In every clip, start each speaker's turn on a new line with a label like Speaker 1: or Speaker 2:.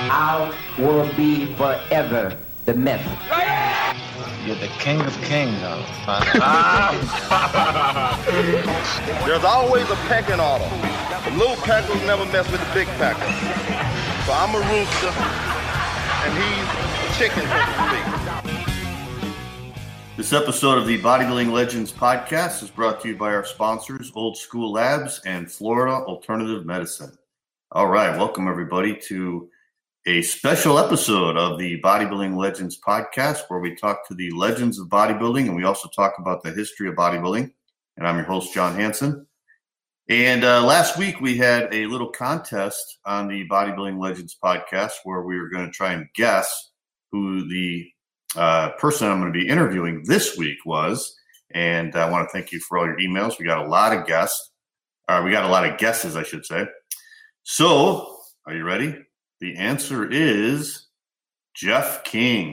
Speaker 1: I will be forever the myth.
Speaker 2: You're the king of kings,
Speaker 3: There's always a pecking order. The little peckers never mess with the big peckers. So I'm a rooster, and he's a chicken, so to speak.
Speaker 4: This episode of the Bodybuilding Legends podcast is brought to you by our sponsors, Old School Labs and Florida Alternative Medicine. All right, welcome everybody to a special episode of the Bodybuilding Legends podcast where we talk to the legends of bodybuilding and we also talk about the history of bodybuilding. And I'm your host, John Hansen. And last week we had a little contest on the Bodybuilding Legends podcast where we were going to try and guess who the person I'm going to be interviewing this week was. And I want to thank you for all your emails. We got a lot of guests. We got a lot of guesses, I should say. So, are you ready? The answer is Jeff King,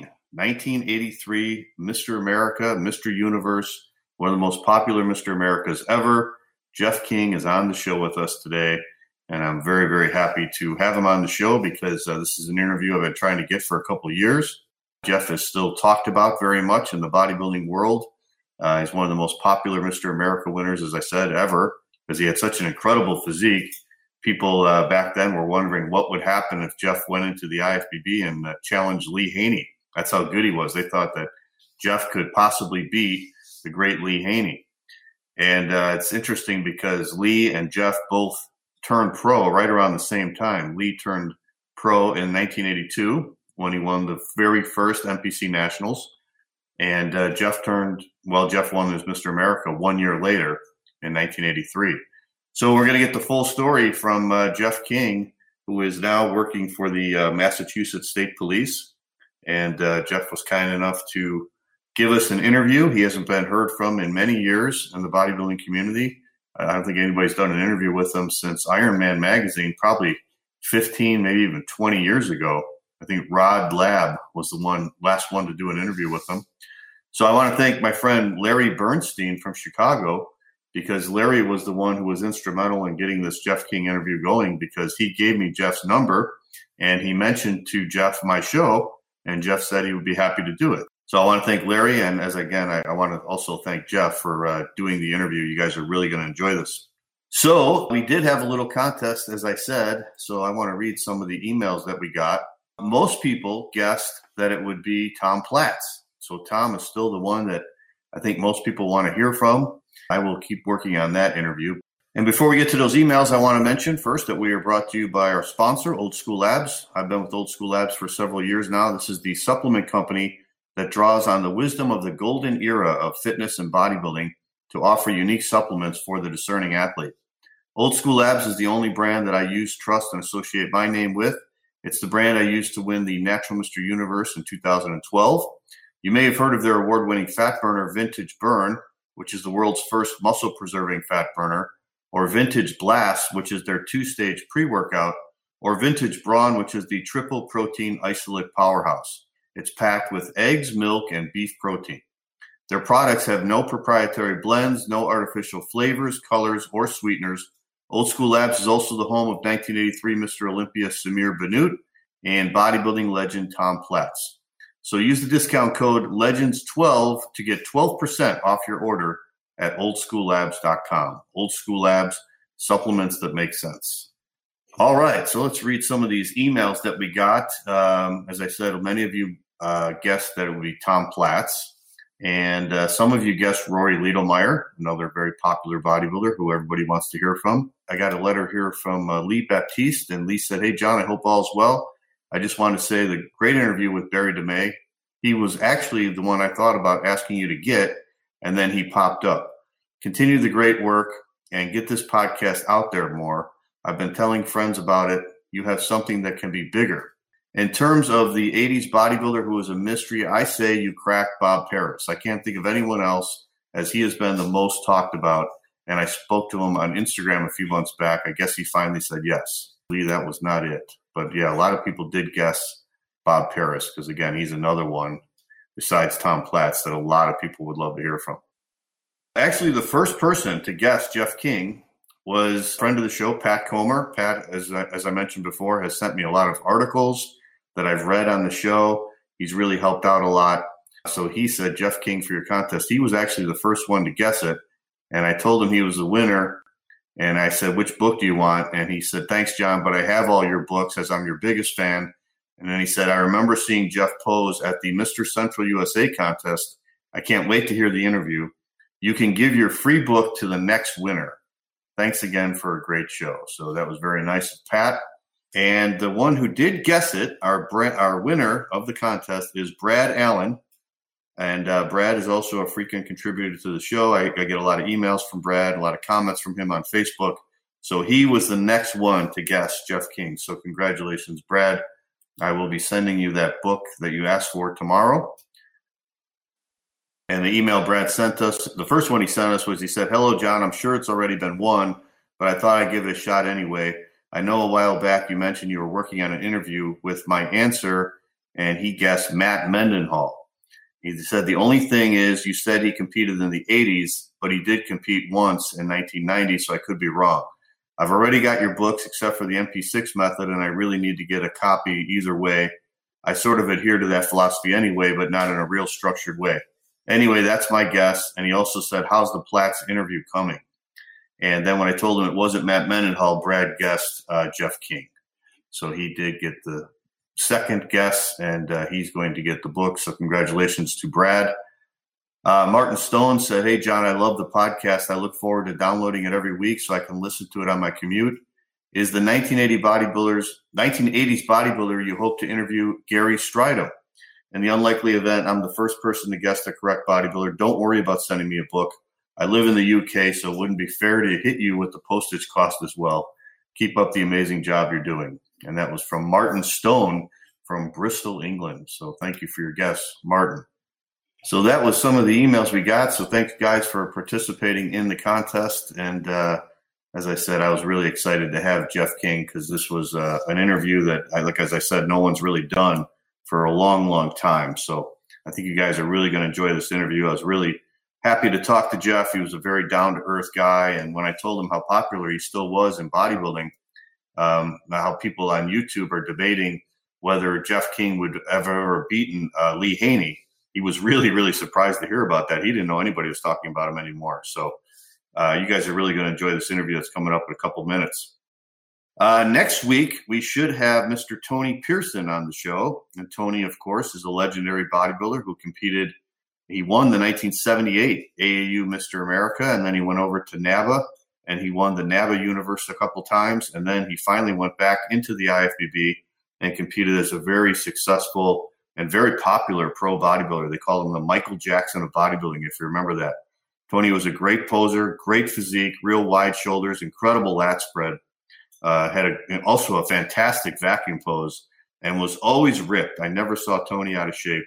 Speaker 4: 1983 Mr. America, Mr. Universe, one of the most popular Mr. Americas ever. Jeff King is on the show with us today, and I'm very, very happy to have him on the show because this is an interview I've been trying to get for a couple of years. Jeff is still talked about very much in the bodybuilding world. He's one of the most popular Mr. America winners, as I said, ever, because he had such an incredible physique. People back then were wondering what would happen if Jeff went into the IFBB and challenged Lee Haney. That's how good he was. They thought that Jeff could possibly beat the great Lee Haney. And it's interesting because Lee and Jeff both turned pro right around the same time. Lee turned pro in 1982 when he won the very first NPC Nationals. And Jeff won as Mr. America 1 year later in 1983. So we're going to get the full story from Jeff King, who is now working for the Massachusetts State Police. And Jeff was kind enough to give us an interview. He hasn't been heard from in many years in the bodybuilding community. I don't think anybody's done an interview with him since Iron Man magazine, probably 15, maybe even 20 years ago. I think Rod Lab was the last one to do an interview with him. So I want to thank my friend Larry Bernstein from Chicago, because Larry was the one who was instrumental in getting this Jeff King interview going, because he gave me Jeff's number and he mentioned to Jeff my show, and Jeff said he would be happy to do it. So I want to thank Larry, and I want to also thank Jeff for doing the interview. You guys are really going to enjoy this. So we did have a little contest, as I said, so I want to read some of the emails that we got. Most people guessed that it would be Tom Platz. So Tom is still the one that I think most people want to hear from. I will keep working on that interview. And before we get to those emails, I want to mention first that we are brought to you by our sponsor, Old School Labs. I've been with Old School Labs for several years now. This is the supplement company that draws on the wisdom of the golden era of fitness and bodybuilding to offer unique supplements for the discerning athlete. Old School Labs is the only brand that I use, trust, and associate my name with. It's the brand I used to win the Natural Mr. Universe in 2012. You may have heard of their award-winning fat burner, Vintage Burn, which is the world's first muscle-preserving fat burner, or Vintage Blast, which is their 2-stage pre-workout, or Vintage Brawn, which is the triple protein isolate powerhouse. It's packed with eggs, milk, and beef protein. Their products have no proprietary blends, no artificial flavors, colors, or sweeteners. Old School Labs is also the home of 1983 Mr. Olympia Samir Bannout and bodybuilding legend Tom Platz. So use the discount code LEGENDS12 to get 12% off your order at oldschoollabs.com. Old School Labs, supplements that make sense. All right, so let's read some of these emails that we got. As I said, many of you guessed that it would be Tom Platz. And some of you guessed Rory Liedlmeyer, another very popular bodybuilder who everybody wants to hear from. I got a letter here from Lee Baptiste, and Lee said, "Hey, John, I hope all's well. I just want to say the great interview with Barry DeMay. He was actually the one I thought about asking you to get, and then he popped up. Continue the great work and get this podcast out there more. I've been telling friends about it. You have something that can be bigger. In terms of the 80s bodybuilder who was a mystery, I say you cracked Bob Paris. I can't think of anyone else, as he has been the most talked about. And I spoke to him on Instagram a few months back. I guess he finally said yes. Lee, that was not it. But yeah, a lot of people did guess Bob Paris because, again, he's another one besides Tom Platz that a lot of people would love to hear from. Actually, the first person to guess Jeff King was a friend of the show, Pat Comer. Pat, as I mentioned before, has sent me a lot of articles. that I've read on the show. He's really helped out a lot. So he said, Jeff King for your contest. He was actually the first one to guess it. And I told him he was the winner. And I said, which book do you want? And he said, thanks, John, but I have all your books as I'm your biggest fan. And then he said, I remember seeing Jeff pose at the Mr. Central USA contest. I can't wait to hear the interview. You can give your free book to the next winner. Thanks again for a great show. So that was very nice of Pat. And the one who did guess it, our winner of the contest, is Brad Allen. And Brad is also a frequent contributor to the show. I get a lot of emails from Brad, a lot of comments from him on Facebook. So he was the next one to guess Jeff King. So congratulations, Brad. I will be sending you that book that you asked for tomorrow. And the email Brad sent us, the first one he sent us was, he said, hello, John, I'm sure it's already been won, but I thought I'd give it a shot anyway. I know a while back you mentioned you were working on an interview with my answer, and he guessed Matt Mendenhall. He said the only thing is you said he competed in the 80s, but he did compete once in 1990, so I could be wrong. I've already got your books except for the MP6 method, and I really need to get a copy either way. I sort of adhere to that philosophy anyway, but not in a real structured way. Anyway, that's my guess. And he also said, how's the Platts interview coming? And then when I told him it wasn't Matt Mendenhall, Brad guessed Jeff King. So he did get the second guess, and he's going to get the book. So congratulations to Brad. Martin Stone said, hey, John, I love the podcast. I look forward to downloading it every week so I can listen to it on my commute. Is the 1980s bodybuilder you hope to interview Gary Stridham? In the unlikely event I'm the first person to guess the correct bodybuilder, don't worry about sending me a book. I live in the UK, so it wouldn't be fair to hit you with the postage cost as well. Keep up the amazing job you're doing. And that was from Martin Stone from Bristol, England. So thank you for your guess, Martin. So that was some of the emails we got. So thanks, guys, for participating in the contest. And as I said, I was really excited to have Jeff King because this was an interview that, as I said, no one's really done for a long, long time. So I think you guys are really going to enjoy this interview. I was really happy to talk to Jeff. He was a very down-to-earth guy. And when I told him how popular he still was in bodybuilding, how people on YouTube are debating whether Jeff King would ever have beaten Lee Haney, he was really, really surprised to hear about that. He didn't know anybody was talking about him anymore. So you guys are really going to enjoy this interview that's coming up in a couple minutes. Next week, we should have Mr. Tony Pearson on the show. And Tony, of course, is a legendary bodybuilder who competed. He won the 1978 AAU Mr. America, and then he went over to NABA, and he won the NABA Universe a couple times. And then he finally went back into the IFBB and competed as a very successful and very popular pro bodybuilder. They call him the Michael Jackson of bodybuilding, if you remember that. Tony was a great poser, great physique, real wide shoulders, incredible lat spread. Had also a fantastic vacuum pose and was always ripped. I never saw Tony out of shape.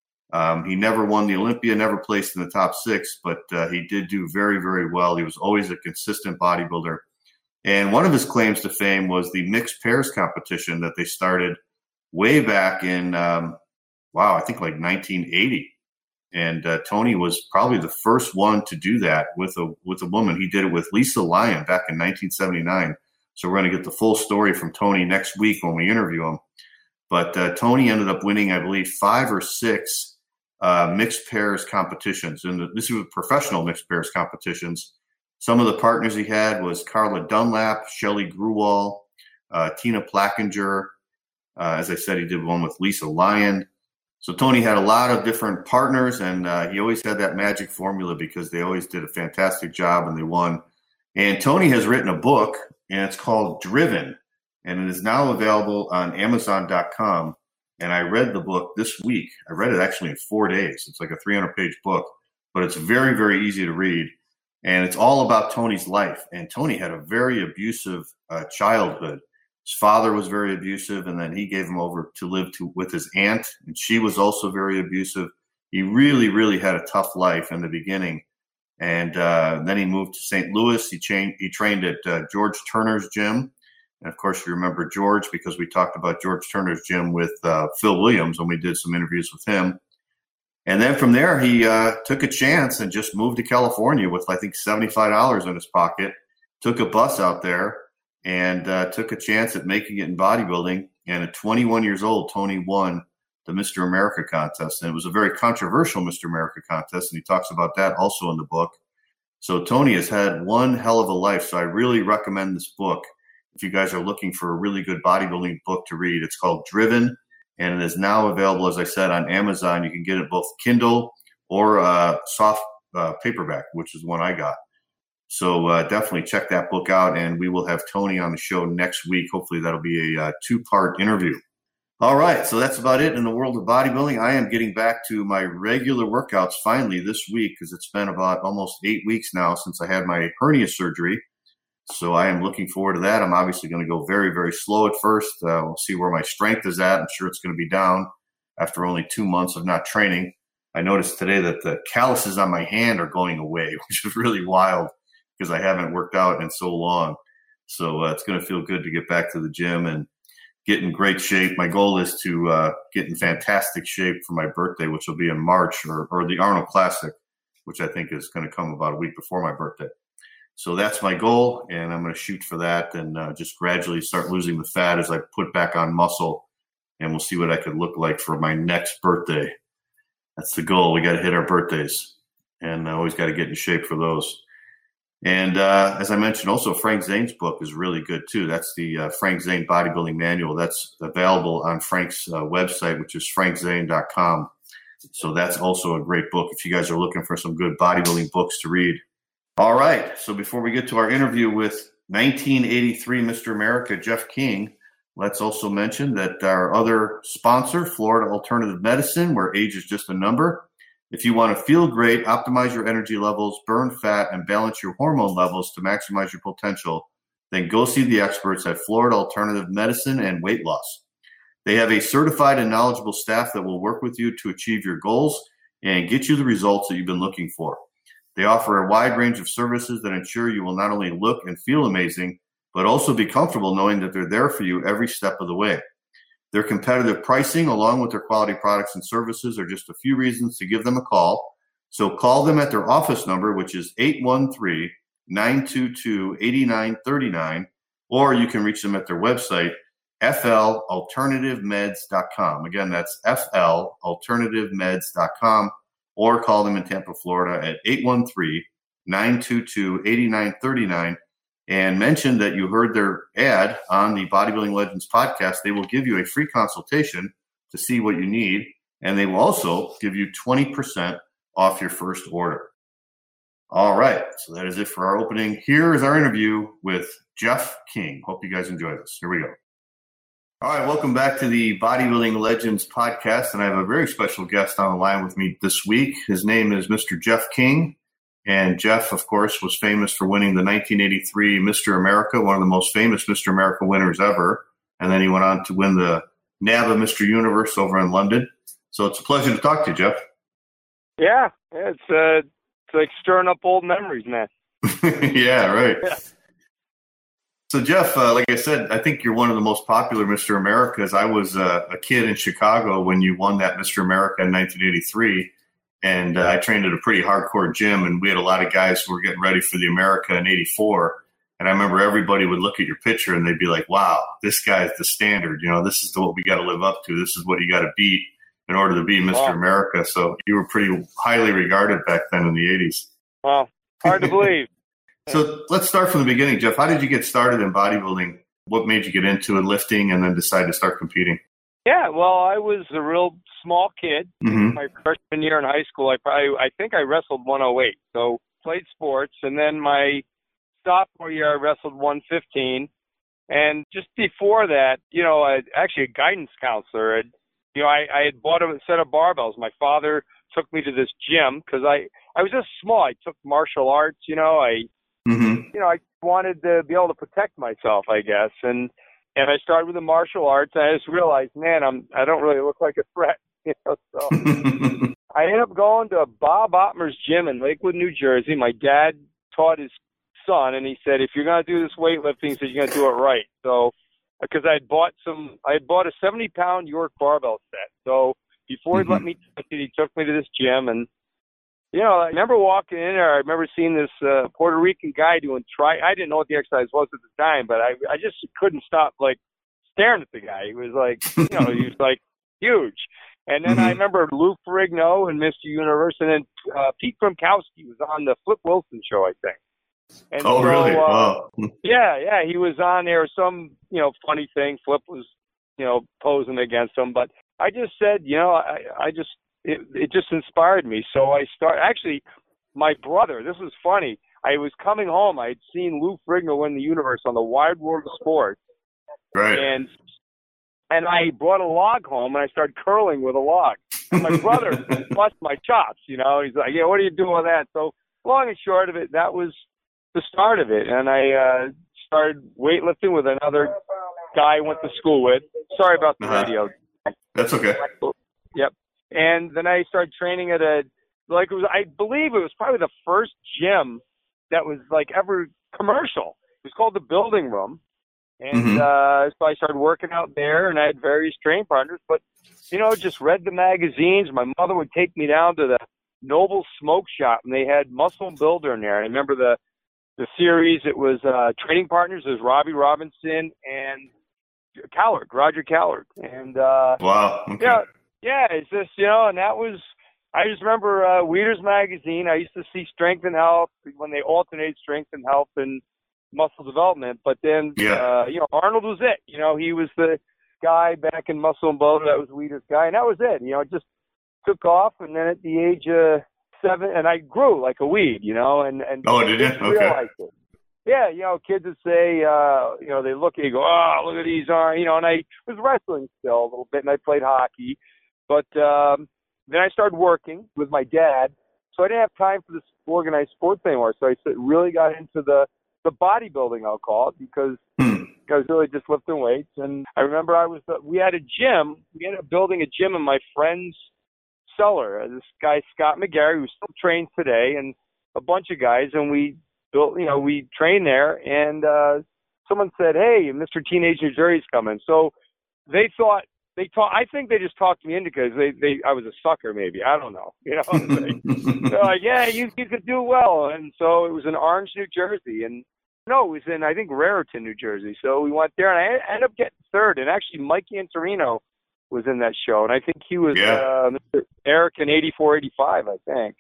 Speaker 4: He never won the Olympia, never placed in the top 6, but he did do very, very well. He was always a consistent bodybuilder. And one of his claims to fame was the mixed pairs competition that they started way back in, I think like 1980. And Tony was probably the first one to do that with a woman. He did it with Lisa Lyon back in 1979. So we're going to get the full story from Tony next week when we interview him. But Tony ended up winning, I believe, 5 or 6 mixed pairs competitions. And this was professional mixed pairs competitions. Some of the partners he had was Carla Dunlap, Shelley Gruwall, Tina Plackinger. As I said, he did one with Lisa Lyon. So Tony had a lot of different partners, and he always had that magic formula because they always did a fantastic job and they won. And Tony has written a book, and it's called Driven, and it is now available on Amazon.com. And I read the book this week. I read it actually in 4 days. It's like a 300-page book, but it's very, very easy to read. And it's all about Tony's life. And Tony had a very abusive childhood. His father was very abusive, and then he gave him over to live with his aunt, and she was also very abusive. He really, really had a tough life in the beginning. And then he moved to St. Louis. He trained at George Turner's gym. And, of course, you remember George because we talked about George Turner's gym with Phil Williams when we did some interviews with him. And then from there, he took a chance and just moved to California with, I think, $75 in his pocket, took a bus out there, and took a chance at making it in bodybuilding. And at 21 years old, Tony won the Mr. America contest. And it was a very controversial Mr. America contest, and he talks about that also in the book. So Tony has had one hell of a life. So I really recommend this book if you guys are looking for a really good bodybuilding book to read. It's called Driven, and it is now available, as I said, on Amazon. You can get it both Kindle or soft paperback, which is the one I got. So definitely check that book out, and we will have Tony on the show next week. Hopefully that'll be a two-part interview. All right, so that's about it in the world of bodybuilding. I am getting back to my regular workouts finally this week, because it's been about almost 8 weeks now since I had my hernia surgery. So I am looking forward to that. I'm obviously going to go very, very slow at first. We'll see where my strength is at. I'm sure it's going to be down after only 2 months of not training. I noticed today that the calluses on my hand are going away, which is really wild because I haven't worked out in so long. So it's going to feel good to get back to the gym and get in great shape. My goal is to get in fantastic shape for my birthday, which will be in March, or the Arnold Classic, which I think is going to come about a week before my birthday. So that's my goal, and I'm going to shoot for that and just gradually start losing the fat as I put back on muscle, and we'll see what I could look like for my next birthday. That's the goal. We got to hit our birthdays, and I always got to get in shape for those. And as I mentioned, also Frank Zane's book is really good too. That's the Frank Zane Bodybuilding Manual. That's available on Frank's website, which is frankzane.com. So that's also a great book if you guys are looking for some good bodybuilding books to read. All right. So before we get to our interview with 1983 Mr. America, Jeff King, let's also mention that our other sponsor, Florida Alternative Medicine, where age is just a number. If you want to feel great, optimize your energy levels, burn fat, and balance your hormone levels to maximize your potential, then go see the experts at Florida Alternative Medicine and Weight Loss. They have a certified and knowledgeable staff that will work with you to achieve your goals and get you the results that you've been looking for. They offer a wide range of services that ensure you will not only look and feel amazing, but also be comfortable knowing that they're there for you every step of the way. Their competitive pricing, along with their quality products and services, are just a few reasons to give them a call. So call them at their office number, which is 813-922-8939, or you can reach them at their website, flalternativemeds.com. Again, that's flalternativemeds.com, or call them in Tampa, Florida at 813-922-8939. And mention that you heard their ad on the Bodybuilding Legends podcast. They will give you a free consultation to see what you need, and they will also give you 20% off your first order. All right, so that is it for our opening. Here is our interview with Jeff King. Hope you guys enjoy this. Here we go. All right, welcome back to the Bodybuilding Legends podcast, and I have a very special guest on the line with me this week. His name is Mr. Jeff King. And Jeff, of course, was famous for winning the 1983 Mr. America, one of the most famous Mr. America winners ever. And then he went on to win the NABBA Mr. Universe over in London. So it's a pleasure to talk to you, Jeff.
Speaker 5: Yeah, it's like stirring up old memories, man.
Speaker 4: Yeah, right.
Speaker 5: Yeah.
Speaker 4: So, Jeff, like I said, I think you're one of the most popular Mr. Americas. I was a kid in Chicago when you won that Mr. America in 1983. And I trained at a pretty hardcore gym, and we had a lot of guys who were getting ready for the America in 84. And I remember everybody would look at your picture and they'd be like, wow, this guy's the standard. You know, this is what we got to live up to. This is what you got to beat in order to be Mr. America. So you were pretty highly regarded back then in the 80s.
Speaker 5: Well, hard to believe.
Speaker 4: So let's start from the beginning, Jeff. How did you get started in bodybuilding? What made you get into it, lifting, and then decide to start competing?
Speaker 5: Yeah, well, I was a real small kid.
Speaker 4: Mm-hmm.
Speaker 5: My freshman year in high school, I think I wrestled 108. So played sports, and then my sophomore year I wrestled 115. And just before that, you know, actually a guidance counselor. I had bought a set of barbells. My father took me to this gym because I was just small. I took martial arts. I wanted to be able to protect myself, I guess, and I started with the martial arts, and I just realized, man, I don't really look like a threat, So I ended up going to Bob Ottmer's gym in Lakewood, New Jersey. My dad taught his son, and he said, if you're going to do this weightlifting, so you're going to do it right. So, because I had bought a 70-pound York barbell set. So before he let me touch it, he took me to this gym, and I remember walking in there. I remember seeing this Puerto Rican guy doing I didn't know what the exercise was at the time, but I just couldn't stop staring at the guy. He was like, he was like huge. And then I remember Lou Ferrigno and Mr. Universe, and then Pete Krimkowski was on the Flip Wilson show, I think. And
Speaker 4: really? Wow.
Speaker 5: Yeah, he was on there. Some, funny thing. Flip was, posing against him. But I just said, it just inspired me. So I actually, my brother, this was funny. I was coming home. I had seen Lou Ferrigno win the Universe on the Wide World of Sports.
Speaker 4: Right.
Speaker 5: And I brought a log home, and I started curling with a log. And my brother bust my chops, He's like, yeah, what are you doing with that? So long and short of it, that was the start of it. And I started weightlifting with another guy I went to school with. Sorry about the radio.
Speaker 4: That's okay.
Speaker 5: Yep. And then I started training at I believe it was probably the first gym that was ever commercial. It was called the Building Room. And so I started working out there, and I had various training partners. But, just read the magazines. My mother would take me down to the Noble Smoke Shop, and they had Muscle Builder in there. I remember the series. It was Training Partners. It was Robbie Robinson and Roger Callard. And,
Speaker 4: wow. Okay.
Speaker 5: Yeah, it's just, and that was, I just remember Weeders Magazine. I used to see Strength and Health when they alternated Strength and Health and muscle development, but then Arnold was it. He was the guy back in Muscle and Boulder. That was Weeder's guy, and that was it. It just took off, and then at the age of 7, and I grew like a weed. And
Speaker 4: oh, did you? Okay.
Speaker 5: Realized it. Yeah, kids would say, they look at you, go, oh, look at these arms, and I was wrestling still a little bit, and I played hockey, but then I started working with my dad, so I didn't have time for this organized sports anymore. So I really got into the bodybuilding, I'll call it, because I was really just lifting weights. And I remember we had a gym. We ended up building a gym in my friend's cellar. This guy, Scott McGarry, who still trains today, and a bunch of guys. And we built, we trained there. And someone said, hey, Mr. Teenage New Jersey's coming. So they thought, I think they just talked me into because I was a sucker, maybe. I don't know. They're like, yeah, you could do well. And so it was in Orange, New Jersey. And no, it was in, I think, Raritan, New Jersey. So we went there, and I ended up getting third. And actually, Mike Antorino was in that show. And I think he was Mr. Eric in 84, 85, I think.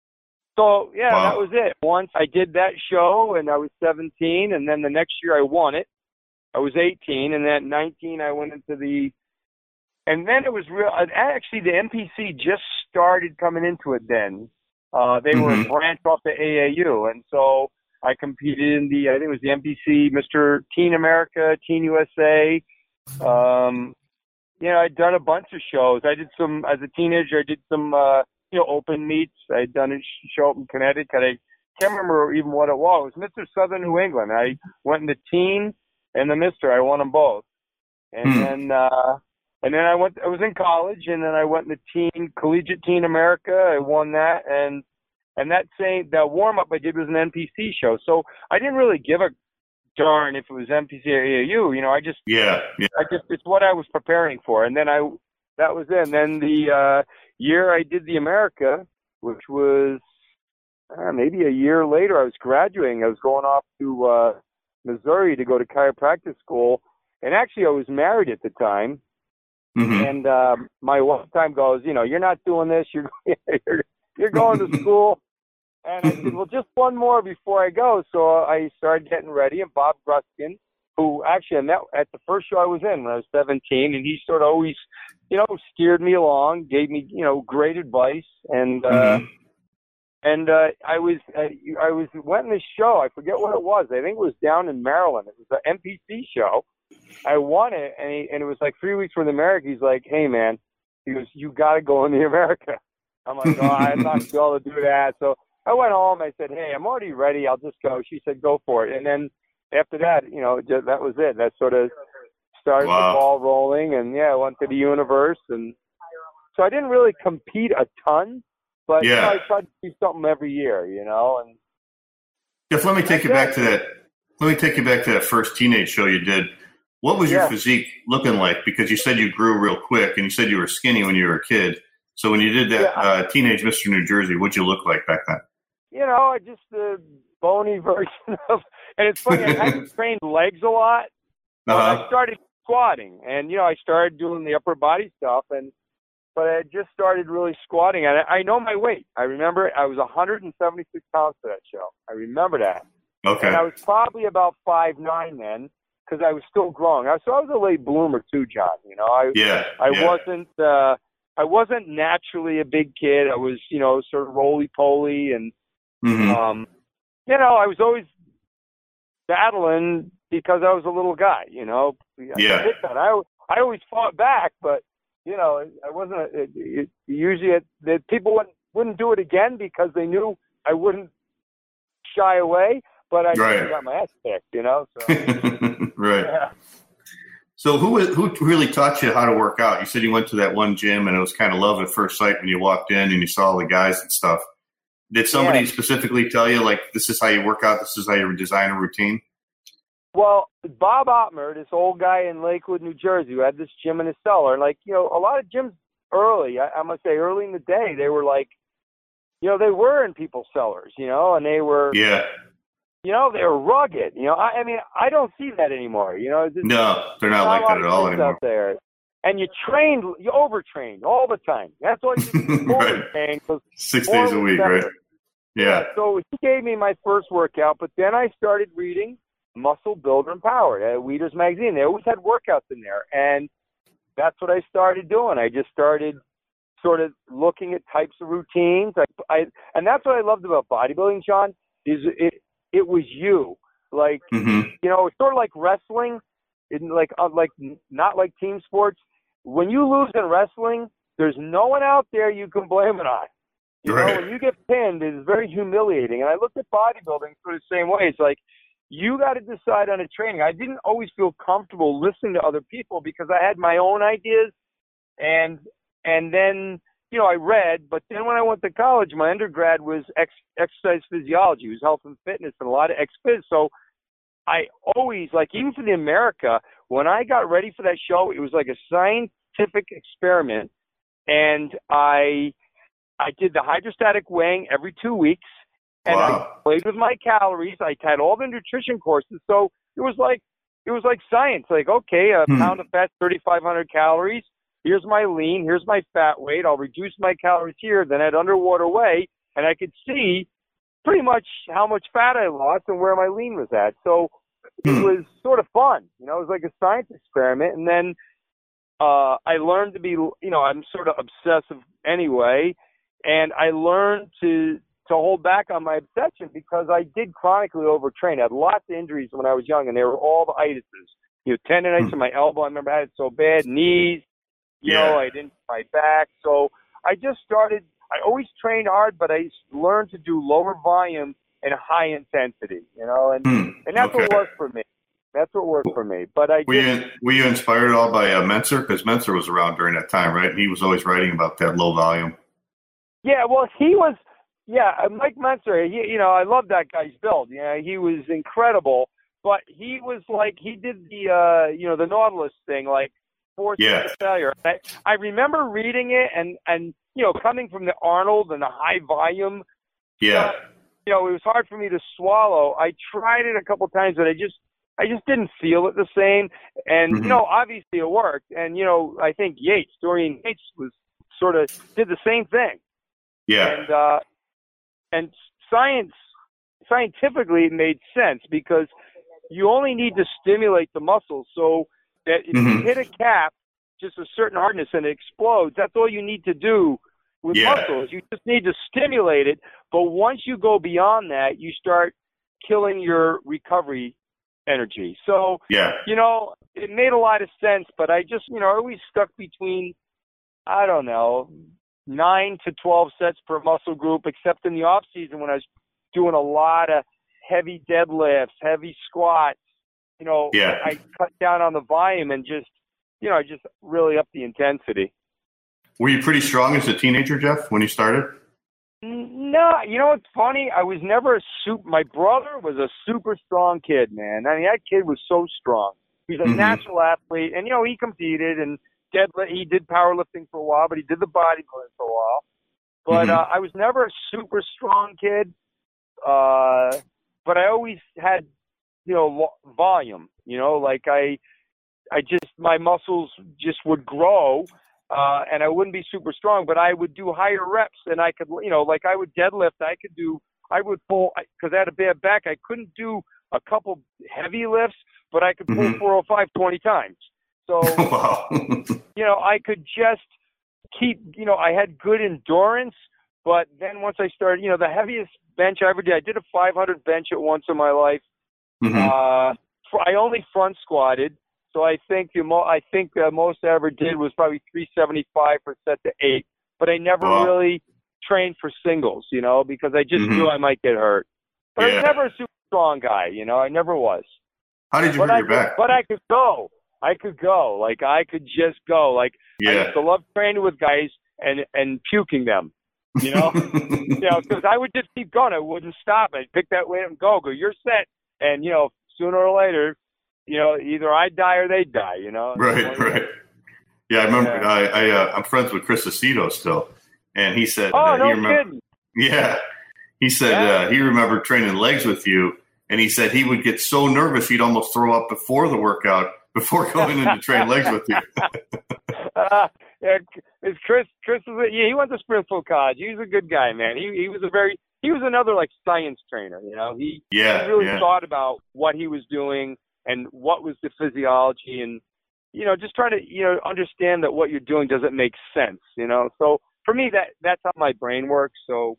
Speaker 5: So, yeah, wow. That was it. Once I did that show, and I was 17. And then the next year I won it. I was 18. And then at 19, I went into the... And then it was real. Actually, the NPC just started coming into it then. They were a branch off the AAU. And so I competed in I think it was the NPC, Mr. Teen America, Teen USA. I'd done a bunch of shows. I did some, as a teenager, I did some, open meets. I'd done a show up in Connecticut. I can't remember even what it was. It was Mr. Southern New England. I went in the teen and the Mr. I won them both. And then I was in college, and then I went in the Collegiate Teen America. I won that, and that warm-up I did was an NPC show. So I didn't really give a darn if it was NPC or AAU. It's what I was preparing for. And then that was it. And then the year I did the America, which was maybe a year later, I was graduating. I was going off to Missouri to go to chiropractic school. And actually, I was married at the time. And my wife time goes, you're not doing this. You're going to school. And I said, well, just one more before I go. So I started getting ready. And Bob Gruskin, who actually I met at the first show I was in when I was 17, and he sort of always, steered me along, gave me, great advice. And I went in this show. I forget what it was. I think it was down in Maryland. It was an NPC show. I won it, and it was like 3 weeks from the America. He's like, hey, man, he goes, you got to go in the America. I'm like, oh, I'm not able to do that. So I went home. I said, hey, I'm already ready. I'll just go. She said, go for it. And then after that, that was it. That sort of started the ball rolling. And, I went to the Universe. And so I didn't really compete a ton, but I tried to do something every year, And
Speaker 4: Jeff, let me take you back to that. Let me take you back to that first teenage show you did. What was your physique looking like? Because you said you grew real quick, and you said you were skinny when you were a kid. So when you did that Teenage Mr. New Jersey, what'd you look like back then?
Speaker 5: Just the bony version of – and it's funny, I hadn't trained legs a lot. I started squatting. And, I started doing the upper body stuff, but I had just started really squatting. And I know my weight. I remember I was 176 pounds for that show. I remember that.
Speaker 4: Okay.
Speaker 5: And I was probably about 5'9" then, because I was still growing. So I was a late bloomer too, John. I wasn't naturally a big kid. I was, sort of roly-poly, and I was always battling because I was a little guy.
Speaker 4: Yeah.
Speaker 5: I always fought back, but I wasn't. Usually, that people wouldn't do it again because they knew I wouldn't shy away. But I got my ass kicked, So.
Speaker 4: Right.
Speaker 5: Yeah.
Speaker 4: So who really taught you how to work out? You said you went to that one gym and it was kind of love at first sight when you walked in and you saw all the guys and stuff. Did somebody specifically tell you, like, this is how you work out, this is how you design a routine?
Speaker 5: Well, Bob Ottmer, this old guy in Lakewood, New Jersey, who had this gym in his cellar. Like, a lot of gyms early, I must say early in the day, they were like, they were in people's cellars, and they were, they were rugged. I don't see that anymore.
Speaker 4: No, they're not like that at all anymore.
Speaker 5: Out there. And you overtrained all the time. That's all you did.
Speaker 4: Right. 6 days a week, right? Yeah.
Speaker 5: So he gave me my first workout, but then I started reading Muscle Builder and Power at Weeder's Magazine. They always had workouts in there, and that's what I started doing. I just started sort of looking at types of routines. And that's what I loved about bodybuilding, John, is it was you. Like, it's sort of like wrestling, not like team sports. When you lose in wrestling, there's no one out there you can blame it on. When you get pinned, it's very humiliating. And I looked at bodybuilding sort of the same way. It's like, you got to decide on a training. I didn't always feel comfortable listening to other people because I had my own ideas. And then, I read, but then when I went to college, my undergrad was exercise physiology. It was health and fitness and a lot of ex-phys. So I always, even for the America, when I got ready for that show, it was like a scientific experiment. And I did the hydrostatic weighing every 2 weeks. And I played with my calories. I had all the nutrition courses. So it was like science. Like, okay, a pound of fat, 3,500 calories. Here's my lean. Here's my fat weight. I'll reduce my calories here. Then I'd underwater weigh, and I could see pretty much how much fat I lost and where my lean was at. So it was sort of fun. It was like a science experiment. And then I learned to be, I'm sort of obsessive anyway. And I learned to hold back on my obsession because I did chronically overtrain. I had lots of injuries when I was young, and they were all the itises. Tendonitis in my elbow. I remember I had it so bad. Knees. I didn't my back. So I just started. I always trained hard, but I learned to do lower volume and high intensity. And that's what worked for me. That's what worked for me. But
Speaker 4: were you inspired at all by Mentzer? Because Mentzer was around during that time, right? He was always writing about that low volume. Yeah,
Speaker 5: well, he was. Yeah, Mike Mentzer. I love that guy's build. He was incredible. But he was like, he did the Nautilus thing, like forced failure. I remember reading it and coming from the Arnold and the high volume.
Speaker 4: Yeah.
Speaker 5: It was hard for me to swallow. I tried it a couple times, but I just didn't feel it the same. And, obviously it worked. And, I think Dorian Yates did the same thing.
Speaker 4: Yeah.
Speaker 5: And scientifically it made sense because you only need to stimulate the muscles so that if you hit a cap, just a certain hardness and it explodes, that's all you need to do with muscles. You just need to stimulate it. But once you go beyond that, you start killing your recovery energy. So, it made a lot of sense, but I just, always stuck between, 9 to 12 sets per muscle group, except in the off season when I was doing a lot of heavy deadlifts, heavy squats. I cut down on the volume and just really upped the intensity.
Speaker 4: Were you pretty strong as a teenager, Jeff, when you started?
Speaker 5: No, it's funny. I was never my brother was a super strong kid, man. I mean, that kid was so strong. He's a natural athlete, and he competed and he did powerlifting for a while, but he did the bodybuilding for a while. But I was never a super strong kid. But I always had, volume. my muscles just would grow, and I wouldn't be super strong, but I would do higher reps, and I could, like I would deadlift, I would pull, because I had a bad back, I couldn't do a couple heavy lifts, but I could pull 405 20 times. So,
Speaker 4: wow.
Speaker 5: I could just keep, I had good endurance, but then once I started, the heaviest bench I ever did, I did a 500 bench at once in my life. I only front squatted, so I think the most I ever did was probably 375 for set to 8. But I never really trained for singles, because I just knew I might get hurt. But I was never a super strong guy, I never was.
Speaker 4: How did you hurt your back?
Speaker 5: But I could go. I could go. Like, I could just go. Like, I used to love training with guys and puking them, because I would just keep going. I wouldn't stop. I'd pick that weight and go, you're set. And, sooner or later, either I'd die or they'd die,
Speaker 4: Right. Yeah, I remember. I'm friends with Chris Aceto still, and he said,
Speaker 5: kidding.
Speaker 4: Yeah, he said he remembered training legs with you, and he said he would get so nervous he'd almost throw up before the workout, before going in to train legs with you.
Speaker 5: It's Chris he went to Springfield College. He was a good guy, man. He was another like science trainer, He really thought about what he was doing and what was the physiology, and just trying to understand that what you're doing doesn't make sense, So for me, that's how my brain works. So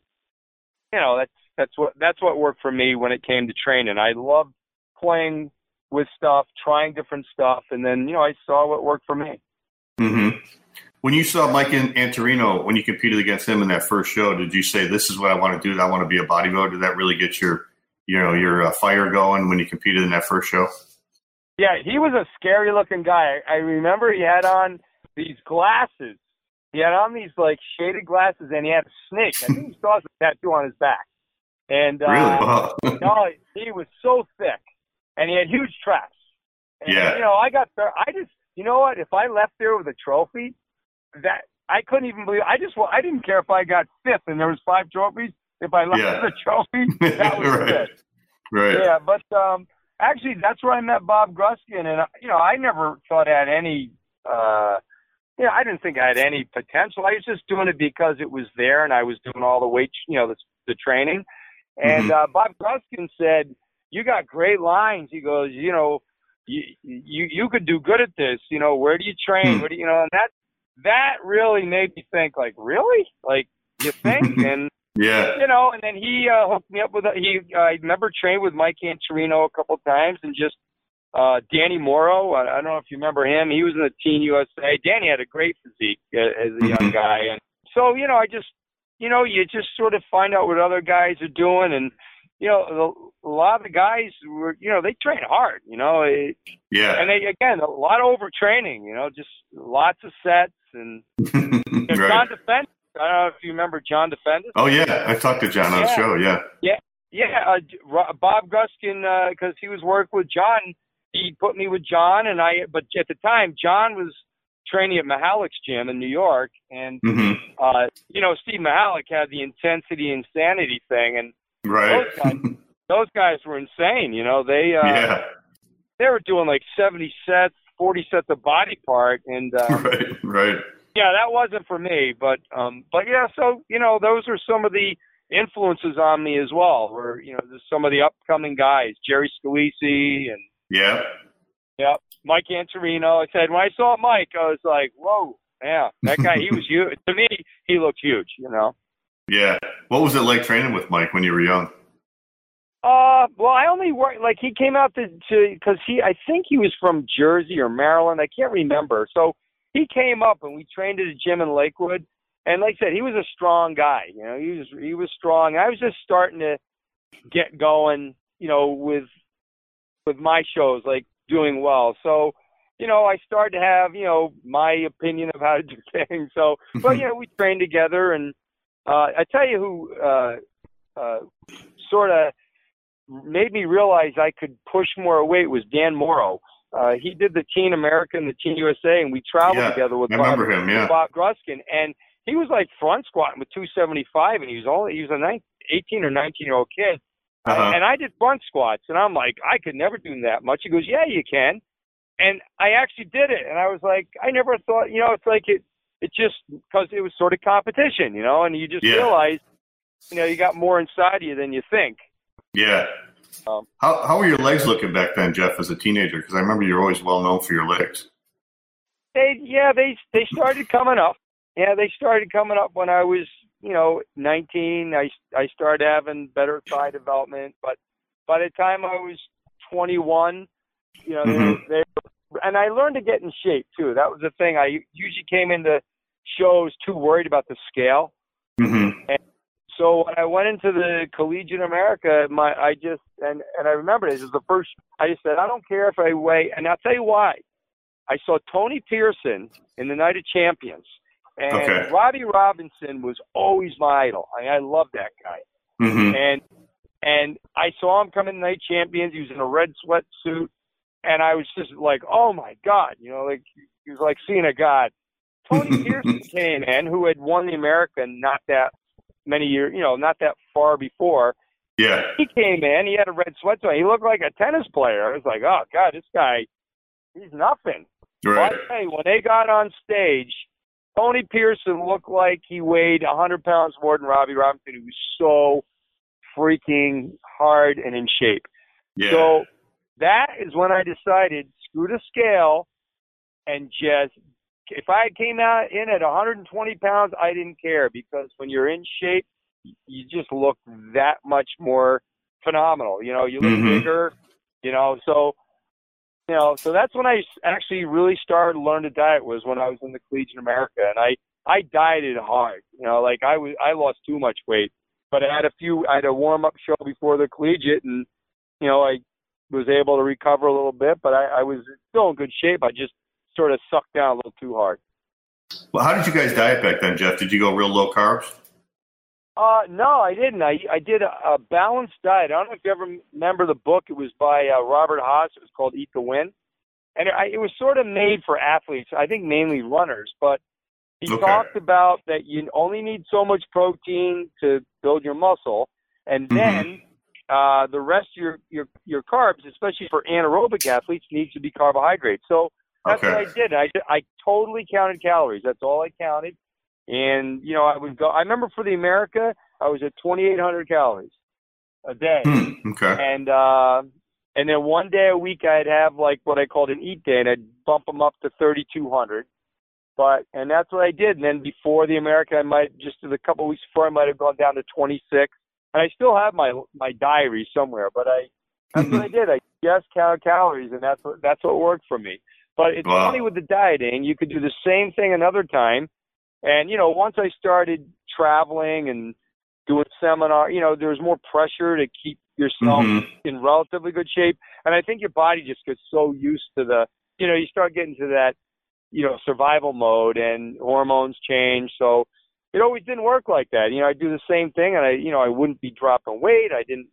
Speaker 5: that's what worked for me when it came to training. I loved playing with stuff, trying different stuff, and then I saw what worked for me.
Speaker 4: Mm-hmm. When you saw Mike Antorino, when you competed against him in that first show, did you say, "This is what I want to do. I want to be a bodybuilder"? Did that really get your fire going when you competed in that first show?
Speaker 5: Yeah, he was a scary-looking guy. I remember he had on these glasses. He had on these, like, shaded glasses, and he had a snake. I think he still has a tattoo on his back. And
Speaker 4: really? Wow.
Speaker 5: no, he was so thick, and he had huge traps. And, I got there. What? If I left there with a trophy, that I couldn't even believe. I didn't care if I got fifth and there was 5 trophies. If I left with a trophy, that was
Speaker 4: right.
Speaker 5: it.
Speaker 4: Right.
Speaker 5: Yeah, but actually, that's where I met Bob Gruskin, and I never thought I had any. I didn't think I had any potential. I was just doing it because it was there, and I was doing all the weight, the training. And Bob Gruskin said, "You got great lines." He goes, you could do good at this. Where do you train? Where do you, and that really made me think, like, really? Like, you think? And and then he hooked me up with I remember trained with Mike Antorino a couple of times, and just Danny Morrow. I don't know if you remember him. He was in the Teen USA. Danny had a great physique as a young guy, and so I just you just sort of find out what other guys are doing, and a lot of the guys were they train hard, and they again a lot of overtraining, just lots of sets, and
Speaker 4: right.
Speaker 5: John Defendis. I don't know if you remember John Defendis.
Speaker 4: Oh yeah, I talked to John on the show. Yeah. Bob Gruskin, because he was working with John, he put me with John, but at the time John was training at Mihalik's gym in New York, and Steve Mihalik had the intensity insanity thing, and right.
Speaker 5: those guys were insane. They were doing like 70 sets, 40 sets of body part, and
Speaker 4: right.
Speaker 5: Yeah, that wasn't for me, but yeah. So those are some of the influences on me as well. Where there's some of the upcoming guys, Jerry Scalisi, and Mike Antorino. I said when I saw Mike, I was like, whoa, yeah, that guy. He was huge. To me, he looked huge.
Speaker 4: Yeah. What was it like training with Mike when you were young?
Speaker 5: Well, I only worked, like, he came out to because I think he was from Jersey or Maryland. I can't remember. So he came up and we trained at a gym in Lakewood. And like I said, he was a strong guy. He was strong. I was just starting to get going, with my shows, like doing well. So, I started to have, my opinion of how to do things. So, but, we trained together, and I tell you who sort of made me realize I could push more weight was Dan Morrow. He did the Teen America and the Teen USA, and we traveled together with Bob Gruskin. And he was like front squatting with 275, and he was an 18 or 19-year-old kid. And I did front squats, and I'm like, I could never do that much. He goes, yeah, you can. And I actually did it. And I was like, I never thought, it's like it just, because it was sort of competition, and you just realize, you got more inside of you than you think.
Speaker 4: Yeah. How were your legs looking back then, Jeff, as a teenager? Because I remember you were always well known for your legs.
Speaker 5: They started coming up. Yeah, they started coming up when I was, 19. I started having better thigh development. But by the time I was 21, and I learned to get in shape too. That was the thing. I usually came into shows too worried about the scale.
Speaker 4: Mm-hmm.
Speaker 5: And so when I went into the Collegiate America, I remember this is the first. I just said, I don't care if I weigh, and I'll tell you why. I saw Tony Pearson in the Night of Champions, and Robbie Robinson was always my idol. I loved that guy.
Speaker 4: Mm-hmm.
Speaker 5: And I saw him come in the Night Champions. He was in a red sweatsuit, and I was just like, oh my God, like he was like seeing a god. Tony Pearson came in, who had won the American not that many years, not that far before.
Speaker 4: Yeah.
Speaker 5: He came in, he had a red sweatsuit. He looked like a tennis player. I was like, oh God, this guy, he's nothing.
Speaker 4: Right.
Speaker 5: But hey, when they got on stage, Tony Pearson looked like he weighed 100 pounds more than Robbie Robinson. He was so freaking hard and in shape.
Speaker 4: Yeah.
Speaker 5: So that is when I decided, screw the scale, and just, if I came out in at 120 pounds, I didn't care, because when you're in shape, you just look that much more phenomenal. You look bigger, so that's when I actually really started to learn to diet, was when I was in the Collegiate America, and I dieted hard. I lost too much weight, but I had a warm-up show before the Collegiate, and, I was able to recover a little bit, but I was still in good shape. I just sort of sucked down a little too hard.
Speaker 4: Well, how did you guys diet back then, Jeff? Did you go real low carbs?
Speaker 5: No, I didn't. I did a balanced diet. I don't know if you ever remember the book. It was by Robert Haas. It was called Eat to Win. And it was sort of made for athletes, I think mainly runners. But he talked about that you only need so much protein to build your muscle. And then the rest of your carbs, especially for anaerobic athletes, needs to be carbohydrates. So that's what I did. I totally counted calories. That's all I counted. And, I would go, I remember for the America, I was at 2,800 calories a day. And then one day a week I'd have like what I called an eat day, and I'd bump them up to 3,200. And that's what I did. And then before the America, just a couple of weeks before, I might have gone down to 26. And I still have my diary somewhere, but that's what I did. I just counted calories, and that's what worked for me. But it's funny with the dieting, you could do the same thing another time. And, once I started traveling and doing seminar, there was more pressure to keep yourself in relatively good shape. And I think your body just gets so used to you start getting to that, survival mode, and hormones change. So it always didn't work like that. I do the same thing, and I wouldn't be dropping weight. I didn't,